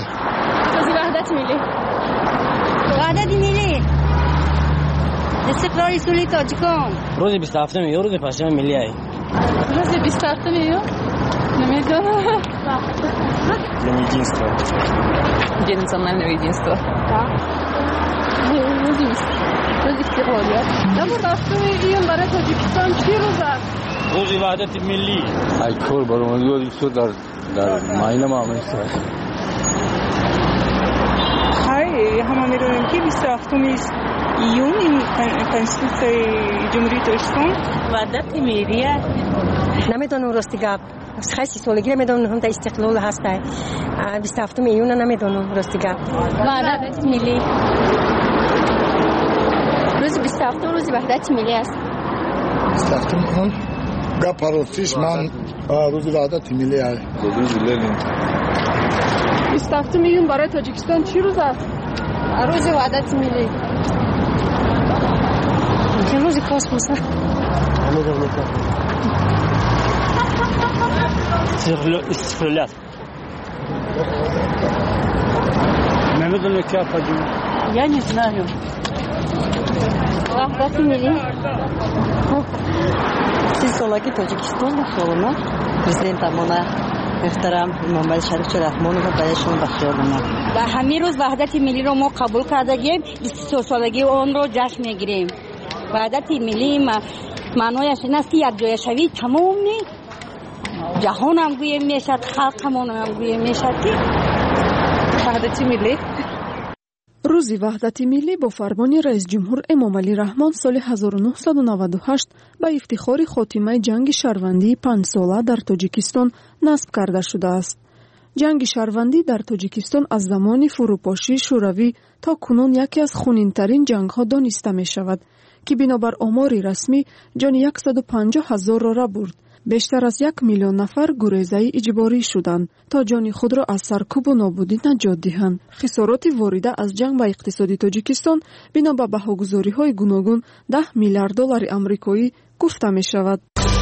وحدت ملی استقلال سولی تاجیکان. روز 27 میلیون روز پنجشنبه ملی است. روز 27 میلیون نمیدونم. Единство. Национального единства. Да. روز استقلالیت. هفتم ایون برای تاجیکستان چی روز است؟ روز وحدت ملی. ایکور برآمدگی شد در ماین ما است. خیلی همه می‌دونیم که 27 ایون این کنستیتوسیون جمهوری تاجیکستان وحدت ملی است. نمیدونم راستی گپ. خیلی سالگی میدونم هم تا استقلال هسته. 27 ایون نمیدونم راستی گپ. وحدت ملی. روز 27 روز وحدت ملی است. 27 اون گپ راستیش من روز وحدت ملی است. روز لیلی. 27 ایون برای تاجیکستان چی روز است؟ روز وحدت ملی. چه روزی خاص باشه؟ استقلالیت. نمیدونم که پاجو. Я не знаю. وحدت ملی. 30 سالگی تاجیکستان خودم پرزیدنت امانا محترم امام علی شریف رحمانی رو برایشون بخشیدم. و همین روز وحدت ملی رو ما قبول کردیم. 23 سالگی اون رو جشن میگیریم. وحدت ملی معنایش این است که یک جای شوی تمام جهان هم گویه میشد، خلق هم گویه میشد که وحدت ملی. روز وحدت ملی با فرمان رئیس جمهور امام علی رحمان سال 1998 با افتخار خاتمه جنگ شهروندی 5 ساله در تاجیکستان نصب کرده شده است. جنگ شهروندی در تاجیکستان از زمان فروپاشی شوروی تا کنون یکی از خونین‌ترین جنگ‌ها دانسته می‌شود که بنابر آماری رسمی جان 150,000 را برد. بیشتر از 1 میلیون نفر گریزه اجباری شدند تا جان خود را از سرکوب و نابودی نجات دهند. خسارات وارده از جنگ به اقتصادی تاجیکستان بنا به بهاگذاری‌های گوناگون 10 میلیارد دلار آمریکایی گفته می‌شود.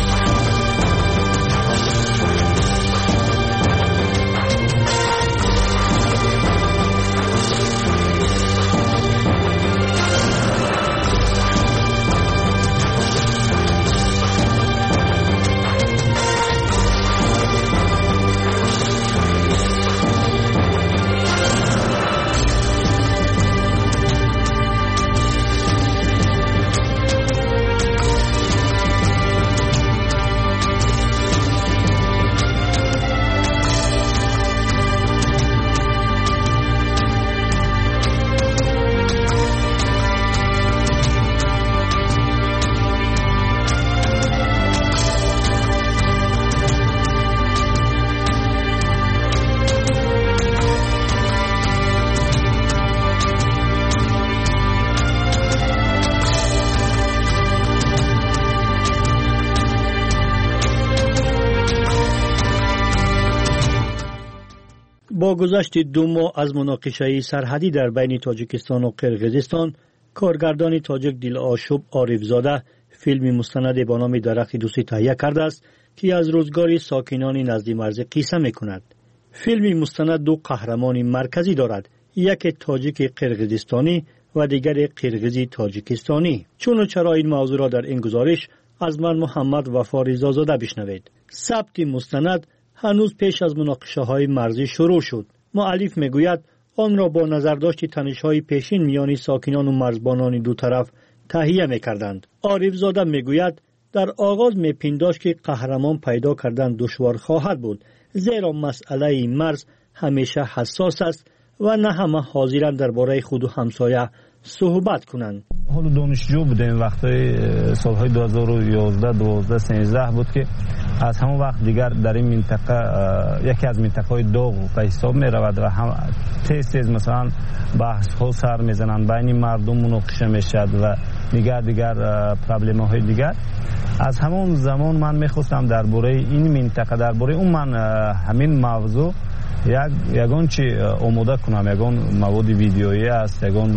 با گذشت 2 ماه از مناقشه سرحدی در بین تاجیکستان و قرقیزستان، کارگردان تاجیک دیل آشوب عارف زاده فیلمی مستند با نام درخت دوستی تهیه کرده است که از روزگار ساکنان نزد مرز قصه می‌کند. فیلمی مستند 2 قهرمان مرکزی دارد، یک تاجیک قرقیزستانی و دیگر قرقیزی تاجیکستانی. چون و چرا این موضوع را در این گزارش از من محمد وفا رضازاده بشنوید. ثبت مستند هنوز پیش از مناقشه‌های مرزی شروع شد. مؤلف میگوید آن را با نظرداشت تنش‌های پیشین میان ساکنان و مرزبانان دو طرف تهیه می‌کردند. عارف زاده میگوید در آغاز میپنداشت که قهرمان پیدا کردن دشوار خواهد بود، زیرا مسئله مرز همیشه حساس است و نه همه حاضرند درباره خود و همسایه صحبت کنند. حالا دانشجو بودیم وقتی سالهای 2011 12 13 بود که از همون وقت دیگر در این منطقه یکی از منطقه‌های داغ به حساب می رود و هم تیز مثلا بحث ها سر میزنند، بین مردم مناقشه میشد و دیگر پرابلم‌های دیگر. از همون زمان من میخواستم درباره این منطقه، درباره اون من همین موضوع یگان چی آماده کنم، یگان مواد ویدیویی است، یگان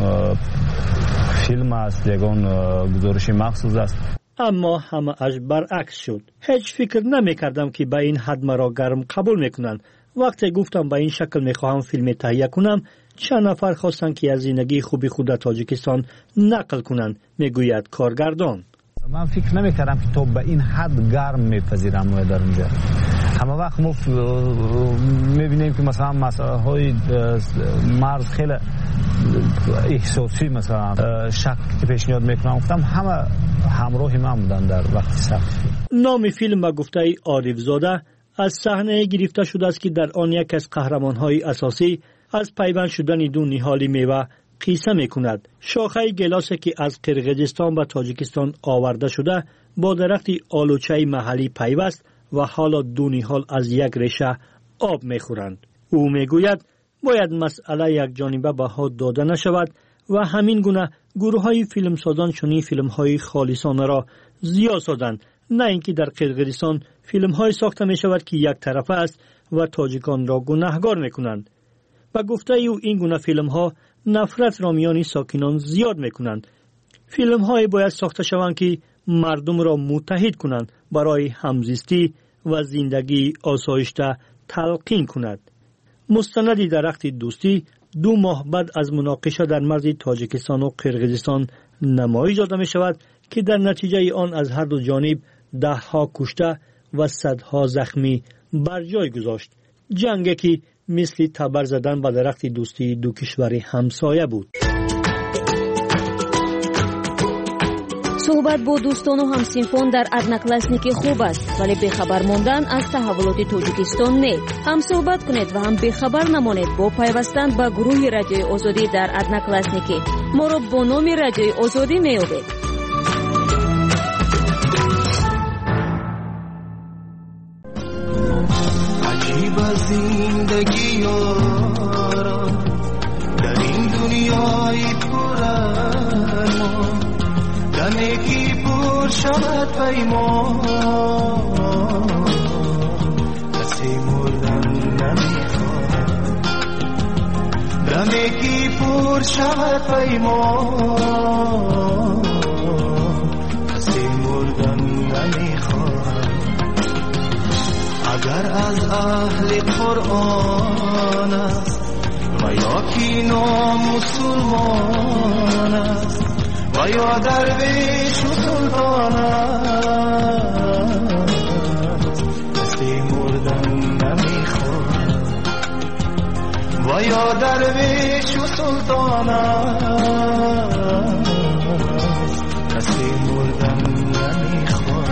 فیلم است، یگان گزارش مخصوص است. اما همه اش برعکس شد. هیچ فکر نمی کردم که به این حد مرا گرم قبول میکنند. وقتی گفتم به این شکل میخواهم فیلم تهیه کنم، چند نفر خواستند که از زندگی خوبی خود در تاجیکستان نقل کنند، میگوید کارگردان. من فکر نمی کردم که تو به این حد گرم میپذیرم در اونجا. همه وقت ما میبینیم که مثلا مسئله های مرز خیلی احساسی، مثلا شک که پیشنهاد میکنم گفتم همه همراه من بودن در وقت سخت. نام فیلم و گفته عارف زاده از صحنه گرفته شده است که در آن یک از قهرمان‌های اساسی از پیوند شدن دو نهال میوه قصه میکند. شاخه گلاس که از قرقیزستان و تاجیکستان آورده شده با درخت آلوچه محلی پیوست و حالا دو نهال از یک ریشه آب میخورند. او میگوید باید مسئله یک جانبه بها داده نشود و همین گونه گروه های فیلم سازان چنین فیلم های خالصانه را زیاد سازند، نه اینکه در قرقیزستان فیلم های ساخته می شود که یک طرفه است و تاجیکان را گناهکار می کنند. و گفته او این گونه فیلم ها نفرت را میان ساکنان زیاد می کنند. فیلم های باید ساخته شوند که مردم را متحد کنند برای همزیستی و زندگی آسایشته تلقین کند. مستند درخت دوستی 2 ماه بعد از مناقشه در مرز تاجیکستان و قرقیزستان نمایش داده می شود که در نتیجه آن از هر دو جانب 10 ها کشته و 100 ها زخمی بر جای گذاشت. جنگی که مثل تبر زدن به درخت دوستی دو کشور همسایه بود. صحبت با دوستان و همسینفان در ادناکلاسنیکی خوب است، ولی بخبر ماندن از تحولات تاجیکستان نه. هم صحبت کنید و هم بخبر نمانید با پیوستن به گروه رادیوی آزادی در ادناکلاسنیکی. ما را با نام رادیوی آزادی می‌یابید. عجیب زندگی یارا در این دنیای پرارمان، دمی کی پر شود پیمان، کسی مردن نمیخواد. دمی کی پر شود پیمان، کسی مردن نمیخواد. اگر از اهل قرآن است و یا کی نامسلمان است و یا درویش و سلطان است، کسی مردن نمیخواد. و یا درویش و سلطان است، کسی مردن نمیخواد.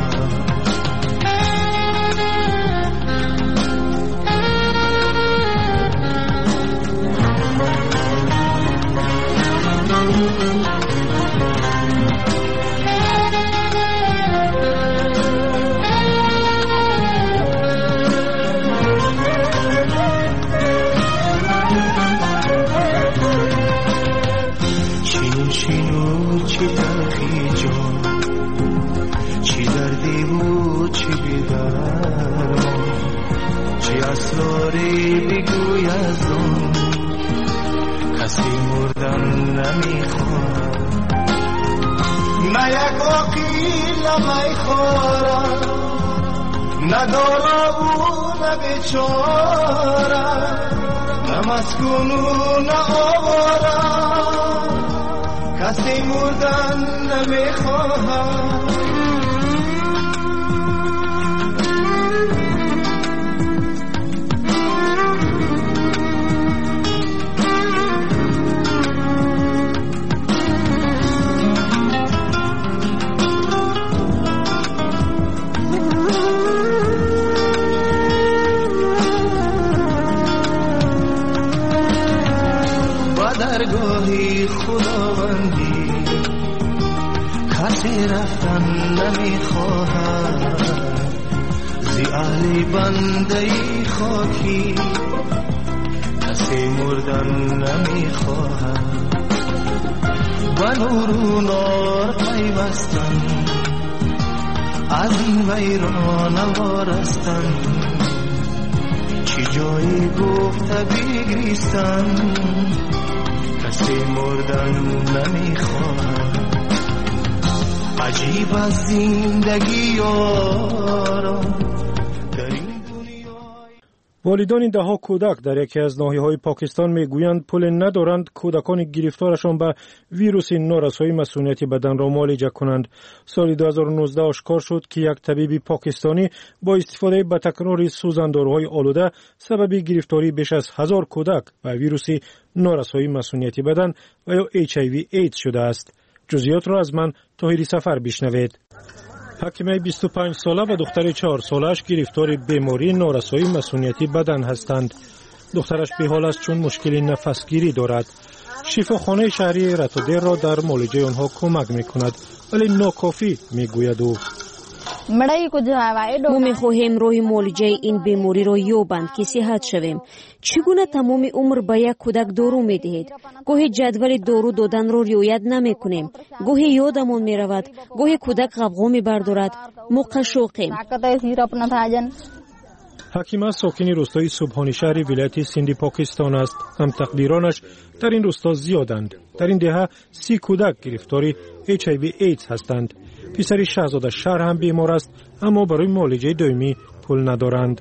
چی تلخی جان، چی دردی بود چی بیدرمان، چی اسراری بگوی از اون، کسی مردن نمیخواد. نه یک عقیل نمیخورم، نه دارا او نه بیچاره، نه مسکون و نه آوارم، کسی مردن نمیخواهم. با درگاهی خداوندی کسی رفتن نمیخواهد، زی اهل بنده خاکی کسی مردن نمیخواهد. و نور و نار پیوستن از این ویران وارستن، چی جایی گفته بگریستن، کسی مردن نمیخواد. عجیب از زندگی یارا. والدان دهها کودک در یکی از ناحیه‌های پاکستان میگویند پول ندارند کودکان گرفتارشان به ویروس نارسایی مسئولیتی بدن را معالجه کنند. سال 2019 آشکار شد که یک طبیب پاکستانی با استفاده به تکرار سوزاندارهای آلوده سبب گرفتاری بیش از 1000 کودک به ویروس نارسایی مسئولیتی بدن و یا HIV ایدز شده است. جزئیات را از من طاهری سفر بشنوید. حکیمه 25 ساله و دختر 4 سالش گرفتار بیماری نارسایی مسئولیتی بدن هستند. دخترش به حال است چون مشکل نفسگیری دارد. شفاخانه شهری رتودر را در معالجه آنها کمک می‌کند ولی ناکافی می‌گوید او. ما می‌خواهیم راه معالجه این بیماری را یابند که صحت شویم. چگونه تمام عمر به یک کودک دارو می‌دهید؟ گاهی جدول دارو دادن را رعایت نمی‌کنیم. گاهی یادمان می‌رود، گاهی کودک غبغا می‌بردارد. ما قشوقیم. حکیمه ساکن روستای صبحانی شهر ولایت سندھ پاکستان است. هم تقدیرانش در این روستا زیادند. در این دهه 30 کودک گرفتار HIV ایدز هستند. پسر شاهزاده شهر هم بیمار است اما برای معالجه دائمی پول ندارند.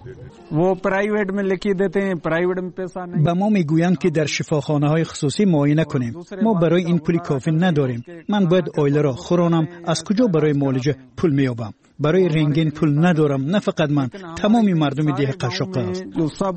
به ما میگویند که در شفاخانه های خصوصی معاینه کنیم. ما برای این پول کافی نداریم. من باید آیله را خورانم. از کجا برای معالجه پول میابم؟ برای رنگین پول ندارم. نه فقط من، تمام مردم ده قشقه است.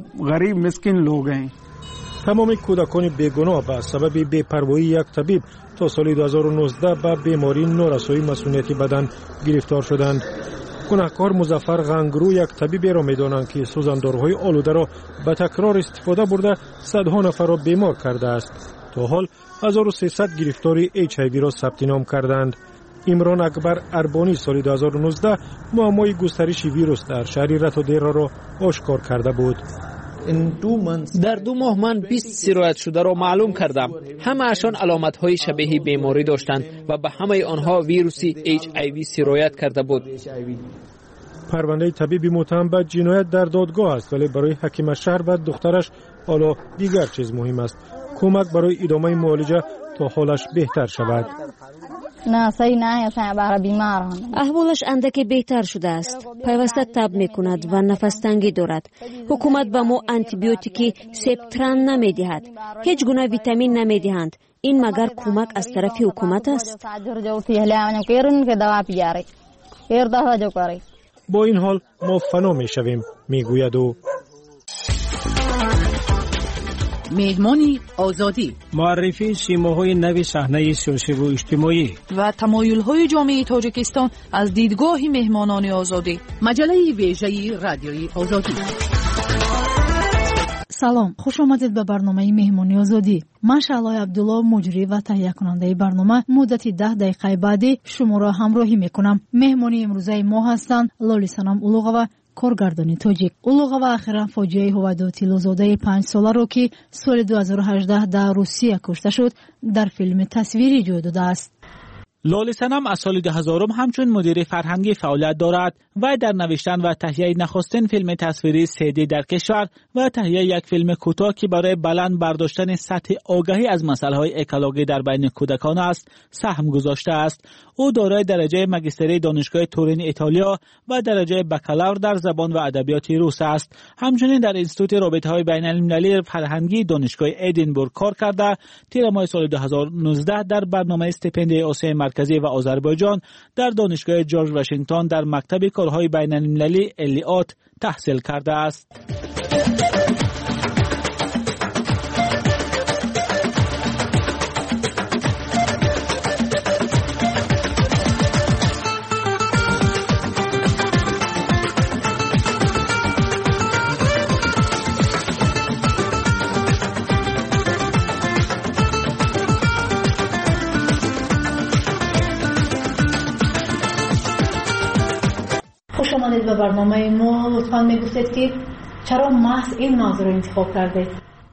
تمام کودکان بیگناه به سبب بی‌پروایی یک طبیب تا سال 2019 به بیماری نارسایی مسئولیتی بدن گرفتار شدند. گناهکار مظفر غنگرو یک طبیب را می‌دانند که سوزاندارهای آلوده را به تکرار استفاده برده صدها نفر را بیمار کرده است. تا حال 1300 گرفتاری HIV را ثبت نام کردند. عمران اکبر اربانی سال 2019 معمای گسترش ویروس در شهر رتودر را آشکار کرده بود. در 2 ماه من 20 سرایت شده را معلوم کردم. همه‌شان علامت‌های شبیه بیماری داشتند و به همه آنها ویروس HIV سرایت کرده بود. پرونده طبیب متهم به جنایت در دادگاه است ولی برای حکیم شهر و دخترش حالا دیگر چیز مهم است. کمک برای ادامه معالجه تا حالش بهتر شود. احوالش اندکی بهتر شده است. پیوسته تب میکند و نفس تنگی دارد. حکومت به ما آنتیبیوتیکی سپتران نمیدهد. هیچ گونه ویتامین نمیدهند. این مگر کمک از طرف حکومت است؟ با این حال ما فنا میشویم، میگوید او. مهمانی آزادی، معرفی سیماهای نو صحنه سیاسی و اجتماعی و تمایل‌های جامعه تاجیکستان از دیدگاه مهمانان آزادی. مجله ویژه رادیوی آزادی. سلام، خوش آمدید به برنامه مهمانی آزادی. من شعلای عبدالله مجری و تهیه کننده برنامه مدت 10 دقیقه بعدی شما را همراهی میکنم. مهمانی امروزه ما هستند لالی سنم اولوغова، کارگردانی تاجیک. اولوغова اخیراً فاجعه هویدا تیلوزاده 5 ساله را که سال 2018 در روسیه کشته شد در فیلم تصویری جای داده است. لالی سنم از سال 2000 همچون مدیر فرهنگی فعالیت دارد و در نوشتن و تهیه نخستین فیلم تصویری 3D در کشور و تهیه یک فیلم کوتاه که برای بلند برداشتن سطح آگاهی از مسائل اکولوژی در بین کودکان است سهم گذاشته است. او دارای درجه ماجستری دانشگاه تورین ایتالیا و درجه بکالور در زبان و ادبیات روس است. همچنین در انستیتوت رابطه‌های بین‌المللی فرهنگی دانشگاه ادینبورگ کار کرده. تیر ماه سال 2019 در برنامه استیپندیای آسیای مرکزی و آذربایجان در دانشگاه جورج واشنگتن در مکتب کارهای بین‌المللی الیات تحصیل کرده است. به برنامه ما لطفاً میگفتید که چرا محض این موضوع رو انتخاب کردید؟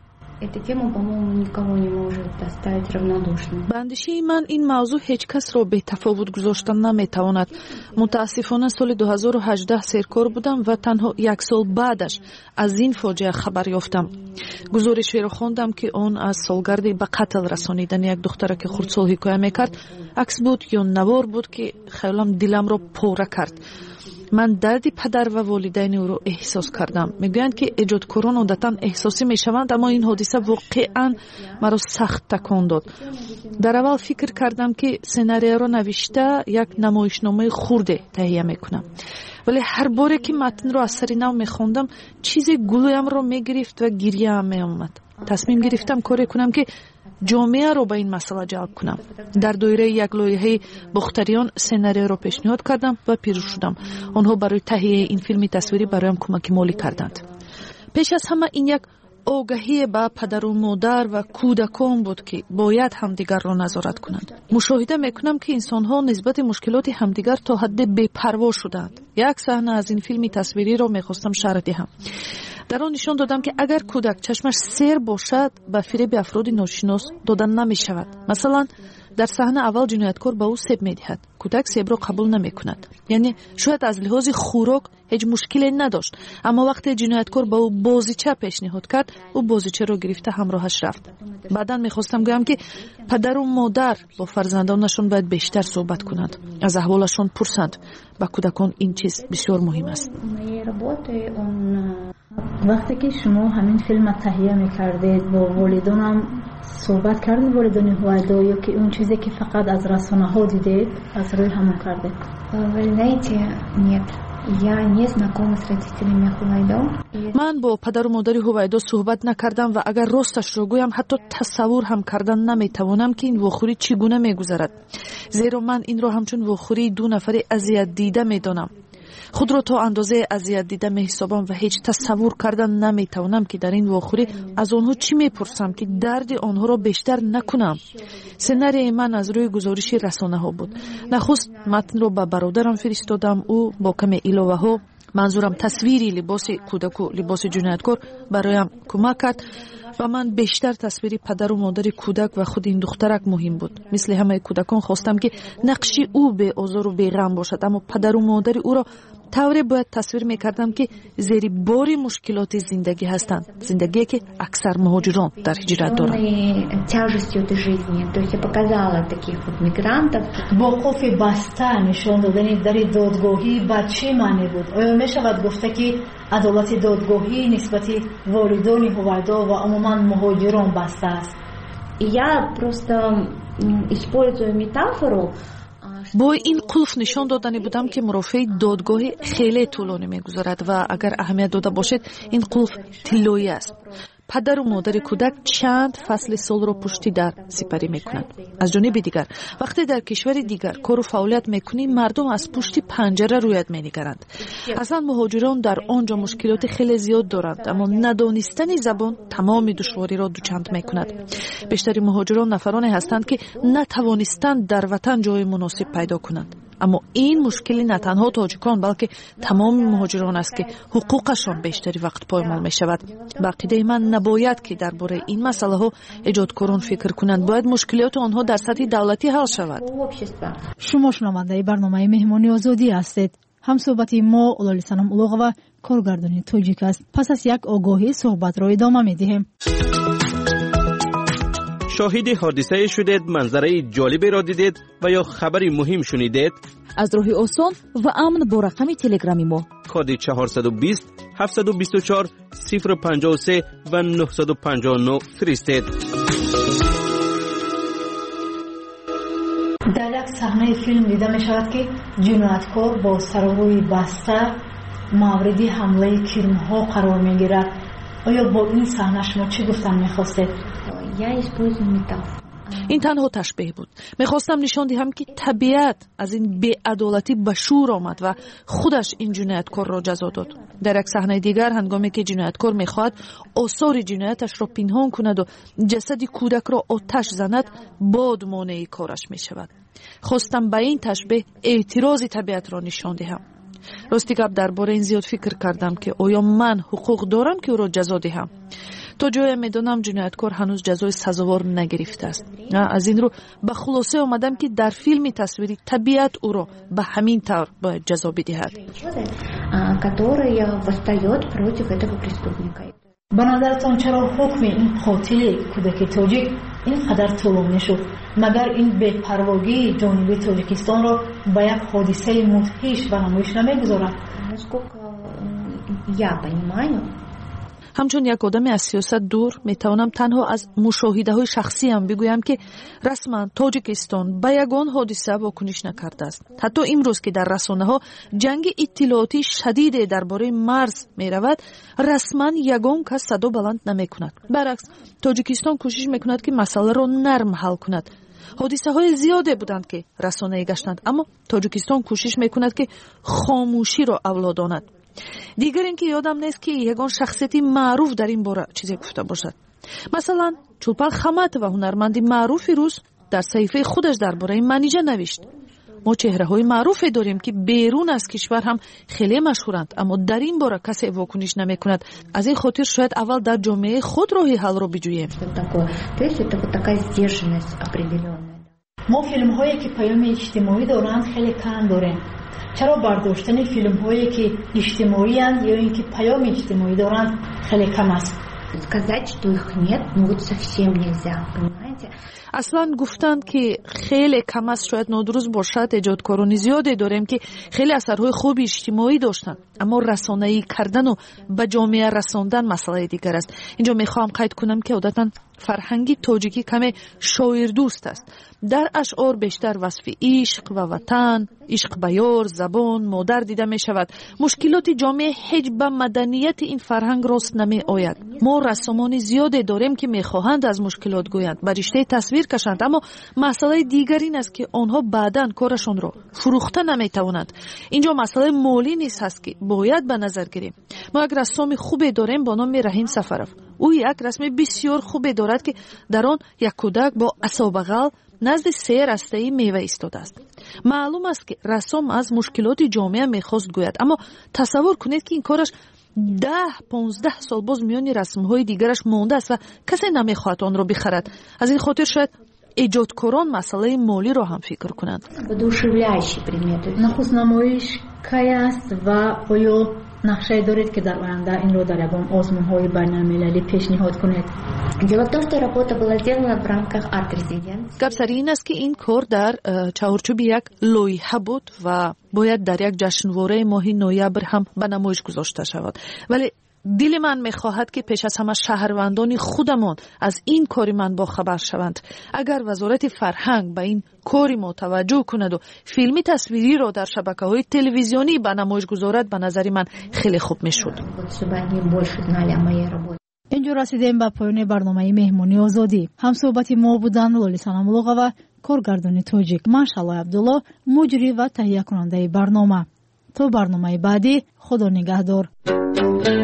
به اندیشه من این موضوع هیچ کس را به تفاوت گذاشتن نمیتواند. متاسفانه سال 2018 سرکار بودم و تنها 1 سال بعدش از این فاجعه خبر یافتم. گزارشی را خواندم که آن از سالگرد به قتل رسانیدن یک دختر که خردسال حکایه میکرد. عکس بود یا نوار بود که خیلی دلم را پاره کرد. من درد پدر و والدین او را احساس کردم. میگویند که ایجادکاران عادتاً احساسی میشوند، اما این حادثه واقعاً مرا سخت تکان داد. در اول فکر کردم که سناریو را نوشته یک نمایشنامه خرد تهیه میکنم، ولی هر باره که متن را از سر نو میخوندم چیزی گلویم را میگرفت و گریه هم میآمد. تصمیم گرفتم کاری کنم که جامعه را به این مسئله جلب کنم. در دایره یک لایحه بختریان سناریو را پیشنهاد کردم و پیروز شدم. آنها برای تهیه این فیلم تصویری برایم کمک مالی کردند. پیش از همه این یک آگاهی به پدر و مادر و کودکان بود که باید همدیگر را نظارت کنند. مشاهده میکنم که انسانها نسبت مشکلات همدیگر تا حد بی‌پروا شدند. یک صحنه از این فیلم تصویری را میخواستم شرح دهم. در آن نشان دادم که اگر کودک چشمش سیر باشد به فریب افراد ناشناس دادن نمی شود. مثلا در صحنه اول جنایتکار به او سیب می دهد. کودک سیب را قبول نمی کند. یعنی شاید از لحاظ خوراک هیچ مشکلی نداشت، اما وقتی جنایتکار به او بازیچه پیشنهاد کرد، او بازیچه را گرفته همراهش رفت. بعدا میخواستم گویم که پدر و مادر با فرزندانشان باید بیشتر صحبت کنند، از احوالشان پرسند. با کودکان این چیز بسیار مهم است. وقتی که شما همین فیلم تهیه میکردید با والدانم صحبت کردید، والدان هویدا، یا که اون چیزی که فقط از رسانه ها دیدید از روی همون کردید؟ من با پدر و مادر هویدا صحبت نکردم و اگر راستش را گویم حتی تصور هم کردن نمیتوانم که این واخوری چگونه میگذرد، زیرا من این را همچون واخوری دو نفر اذیت دیده میدانم. خود را تا اندازه اذیت دیده میحسابم و هیچ تصور کردن نمیتوانم که در این واخوری از آنها چی میپرسم که درد آنها را بیشتر نکنم. سناریوی من از روی گزارش رسانه ها بود. نخست متن را به برادرم فرستادم. او با کمی علاوه ها، منظورم تصویری لباس کودک و لباس جنایتکار، برایم کمک کرد و من بیشتر تصویری پدر و مادر کودک و خود این دخترک مهم بود. مثل همه کودکان خواستم که نقشی او به آزار و بی‌غم باشد، اما پدر و مادر او را طوری باید تصویر میکردم که زیر بار مشکلات زندگی هستند، زندگی که اکثر مهاجران در هجرت دارند. وقوف بسته نشان دادن در دادگاهی بر چه معنی بود؟ آیا می شود گفته که عدالت دادگاهی نسبت والدان هویدا و عموما مهاجران بسته است؟ Я просто использую метафору. با این قلف نشان دادنی بودم که مرافع دادگاه خیلی طولانی میگذارد و اگر اهمیت داده باشد این قلف طلایی است. پدر و مادر کودک چند فصل سال را پشتی در سپری میکنند. از جانب دیگر وقتی در کشور دیگر کار و فعالیت میکنی، مردم از پشت پنجره رویت مینگرند. اصلا مهاجران در آنجا مشکلات خیلی زیاد دارند، اما ندانستن زبان تمام دشواری را دوچند میکند. بیشتر مهاجران نفرانی هستند که نتوانستند در وطن جای مناسب پیدا کنند. اما این مشکلی نه تنها تاجیکان بلکه تمام مهاجران است که حقوقشان بیشتری وقت پایمال می شود. با عقیده من نباید که درباره این مسئله ها ایجادکاران فکر کنند، باید مشکلات آنها در سطح دولتی حل شود. شما شنونده برنامه مهمانی آزادی هستید. همصحبت ما اولالی سنم اولوغ و کارگردانی تاجیک است. پس از یک آگاهی صحبت را ادامه می دهیم. شاهد حادثه شدید، منظره جالبی را دیدید و یا خبری مهم شنیدید؟ از راه آسان و امن با رقم تلگرامی ما کد 420 724 053 و 959 فرستید. در یک صحنه فیلم دیده می شود که جنایتکار با سروی بسته مورد حمله کرم‌ها قرار می گیرد. آیا با این صحنه شما چی گفتن می خواستید؟ این تنها تشبیه بود. میخواستم نشان دهم که طبیعت از این بی‌عدالتی به شور آمد و خودش این جنایتکار را جزا داد. در یک صحنه دیگر هنگامی که جنایتکار میخواهد آثار جنایتش را پنهان کند و جسد کودک را آتش زند، باد مانع کارش میشود. خواستم به این تشبیه اعتراض طبیعت را نشان دهم. راستی گپ درباره این زیاد فکر کردم که آیا من حقوق دارم که او را جزا دهم. تا جایی میدانم جنایتکار هنوز جزای سزاوار نگرفته است. از این رو به خلاصه آمدم که در فیلم تصویری طبیعت او را به همین طور باید جزا بدهد. به نظرتان چرا حکم این قاتل کودک تاجیک اینقدر طولانی شد مگر این بی‌پرواگی جانبی تاجیکستان را به یک حادثه مدهش و نمایش نمیگذارد؟ همچون یک آدم از سیاست دور میتوانم تنها از مشاهده های شخصی هم بگویم که رسما تاجیکستان به یگان حادثه واکنش نکرده است. حتی امروز که در رسانه ها جنگ اطلاعاتی شدید درباره مرز می رود، رسما یگان کس صدا بلند نمی کند. برعکس تاجیکستان کوشش می کند که مسئله را نرم حل کند. حادثه های زیاده بودند که رسانه گشتند، اما تاجیکستان کوشش می کند که خاموشی را اولاداند. دیگر اینکه یادم نیست که یگان شخصیتی معروف در این باره چیزی گفته باشد. مثلا چولپان خمات و هنرمندی معروفی روز در صحیفه خودش درباره منیژه نوشت. ما چهره های معروفی داریم که بیرون از کشور هم خیلی مشهورند، اما در این باره کسی واکنش نمی کند. از این خاطر شاید اول در جامعه خود راه حل را بجوییم. ما فیلم هایی که پیام اجتماعی دارند خیلی کم داریم. چرا برداشتن فیلم هایی که اجتماعی اند یا اینکه پیام اجتماعی دارند خیلی کم است؟ اصلا گفتند که خیلی کم است شاید نادرست باشد. ایجادکاران زیادی داریم که خیلی اثرهای خوب اجتماعی داشتند، اما رسانه‌ای کردن و به جامعه رساندن مسئله دیگر است. اینجا میخوام قید کنم که عادتاً فرهنگی تاجیکی کمی شاعر دوست است. در اشعار بیشتر وصف عشق و وطن، عشق به یار، زبان، مادر دیده می شود. مشکلات جامعه هیچ به مدنیت این فرهنگ راست نمی آید. ما رسامان زیادی داریم که می خواهند از مشکلات گویند، به رشته تصویر کشند، اما مسئله دیگر این است که آنها بعداً کارشان را فروخته نمی توانند. اینجا مسئله مالی نیست است که باید به نظر گیریم. ما یک رسام خوبی داریم با نام رحیم سفرов. او یک رسم بسیار خوبی دارد که در آن یک کودک با عصا بغل نزد 3 رسته میوه ایستاده است. معلوم است که رسام از مشکلات جامعه میخواست گوید، اما تصور کنید که این کارش 10-15 سال باز میان رسم‌های دیگرش مانده است و کسی نمیخواهد آن را بخرد. از این خاطر شاید ایجادکاران مسئله مالی را هم فکر کنند. نخست نمایش کی است و آیا نقشه دارید که در آینده این رو در یگان آزمون‌های بین‌المللی پیشنهاد کنید؟ گپ سر این است که این کار در چهارچوب یک لایحه بود و باید در یک جشنواره ماه نوامبر هم به نمایش گذاشته شود. ولی دل من میخواهد که پیش از همه شهروندان خودمان از این کاری من با خبر شوند. اگر وزارت فرهنگ به این کاری ما توجه کند و فیلمی تصویری را در شبکه‌های تلویزیونی به نمایش گذارد، به نظر من خیلی خوب میشد. اینجا رسیدیم به پایان برنامه مهمانی آزادی. همصحبت ما بودند لالی صنم‌الوغ و کارگردان تاجیک ماشالله عبدالله، مجری و تهیه کننده برنامه. تا برنامه بعدی، خدا نگهدار.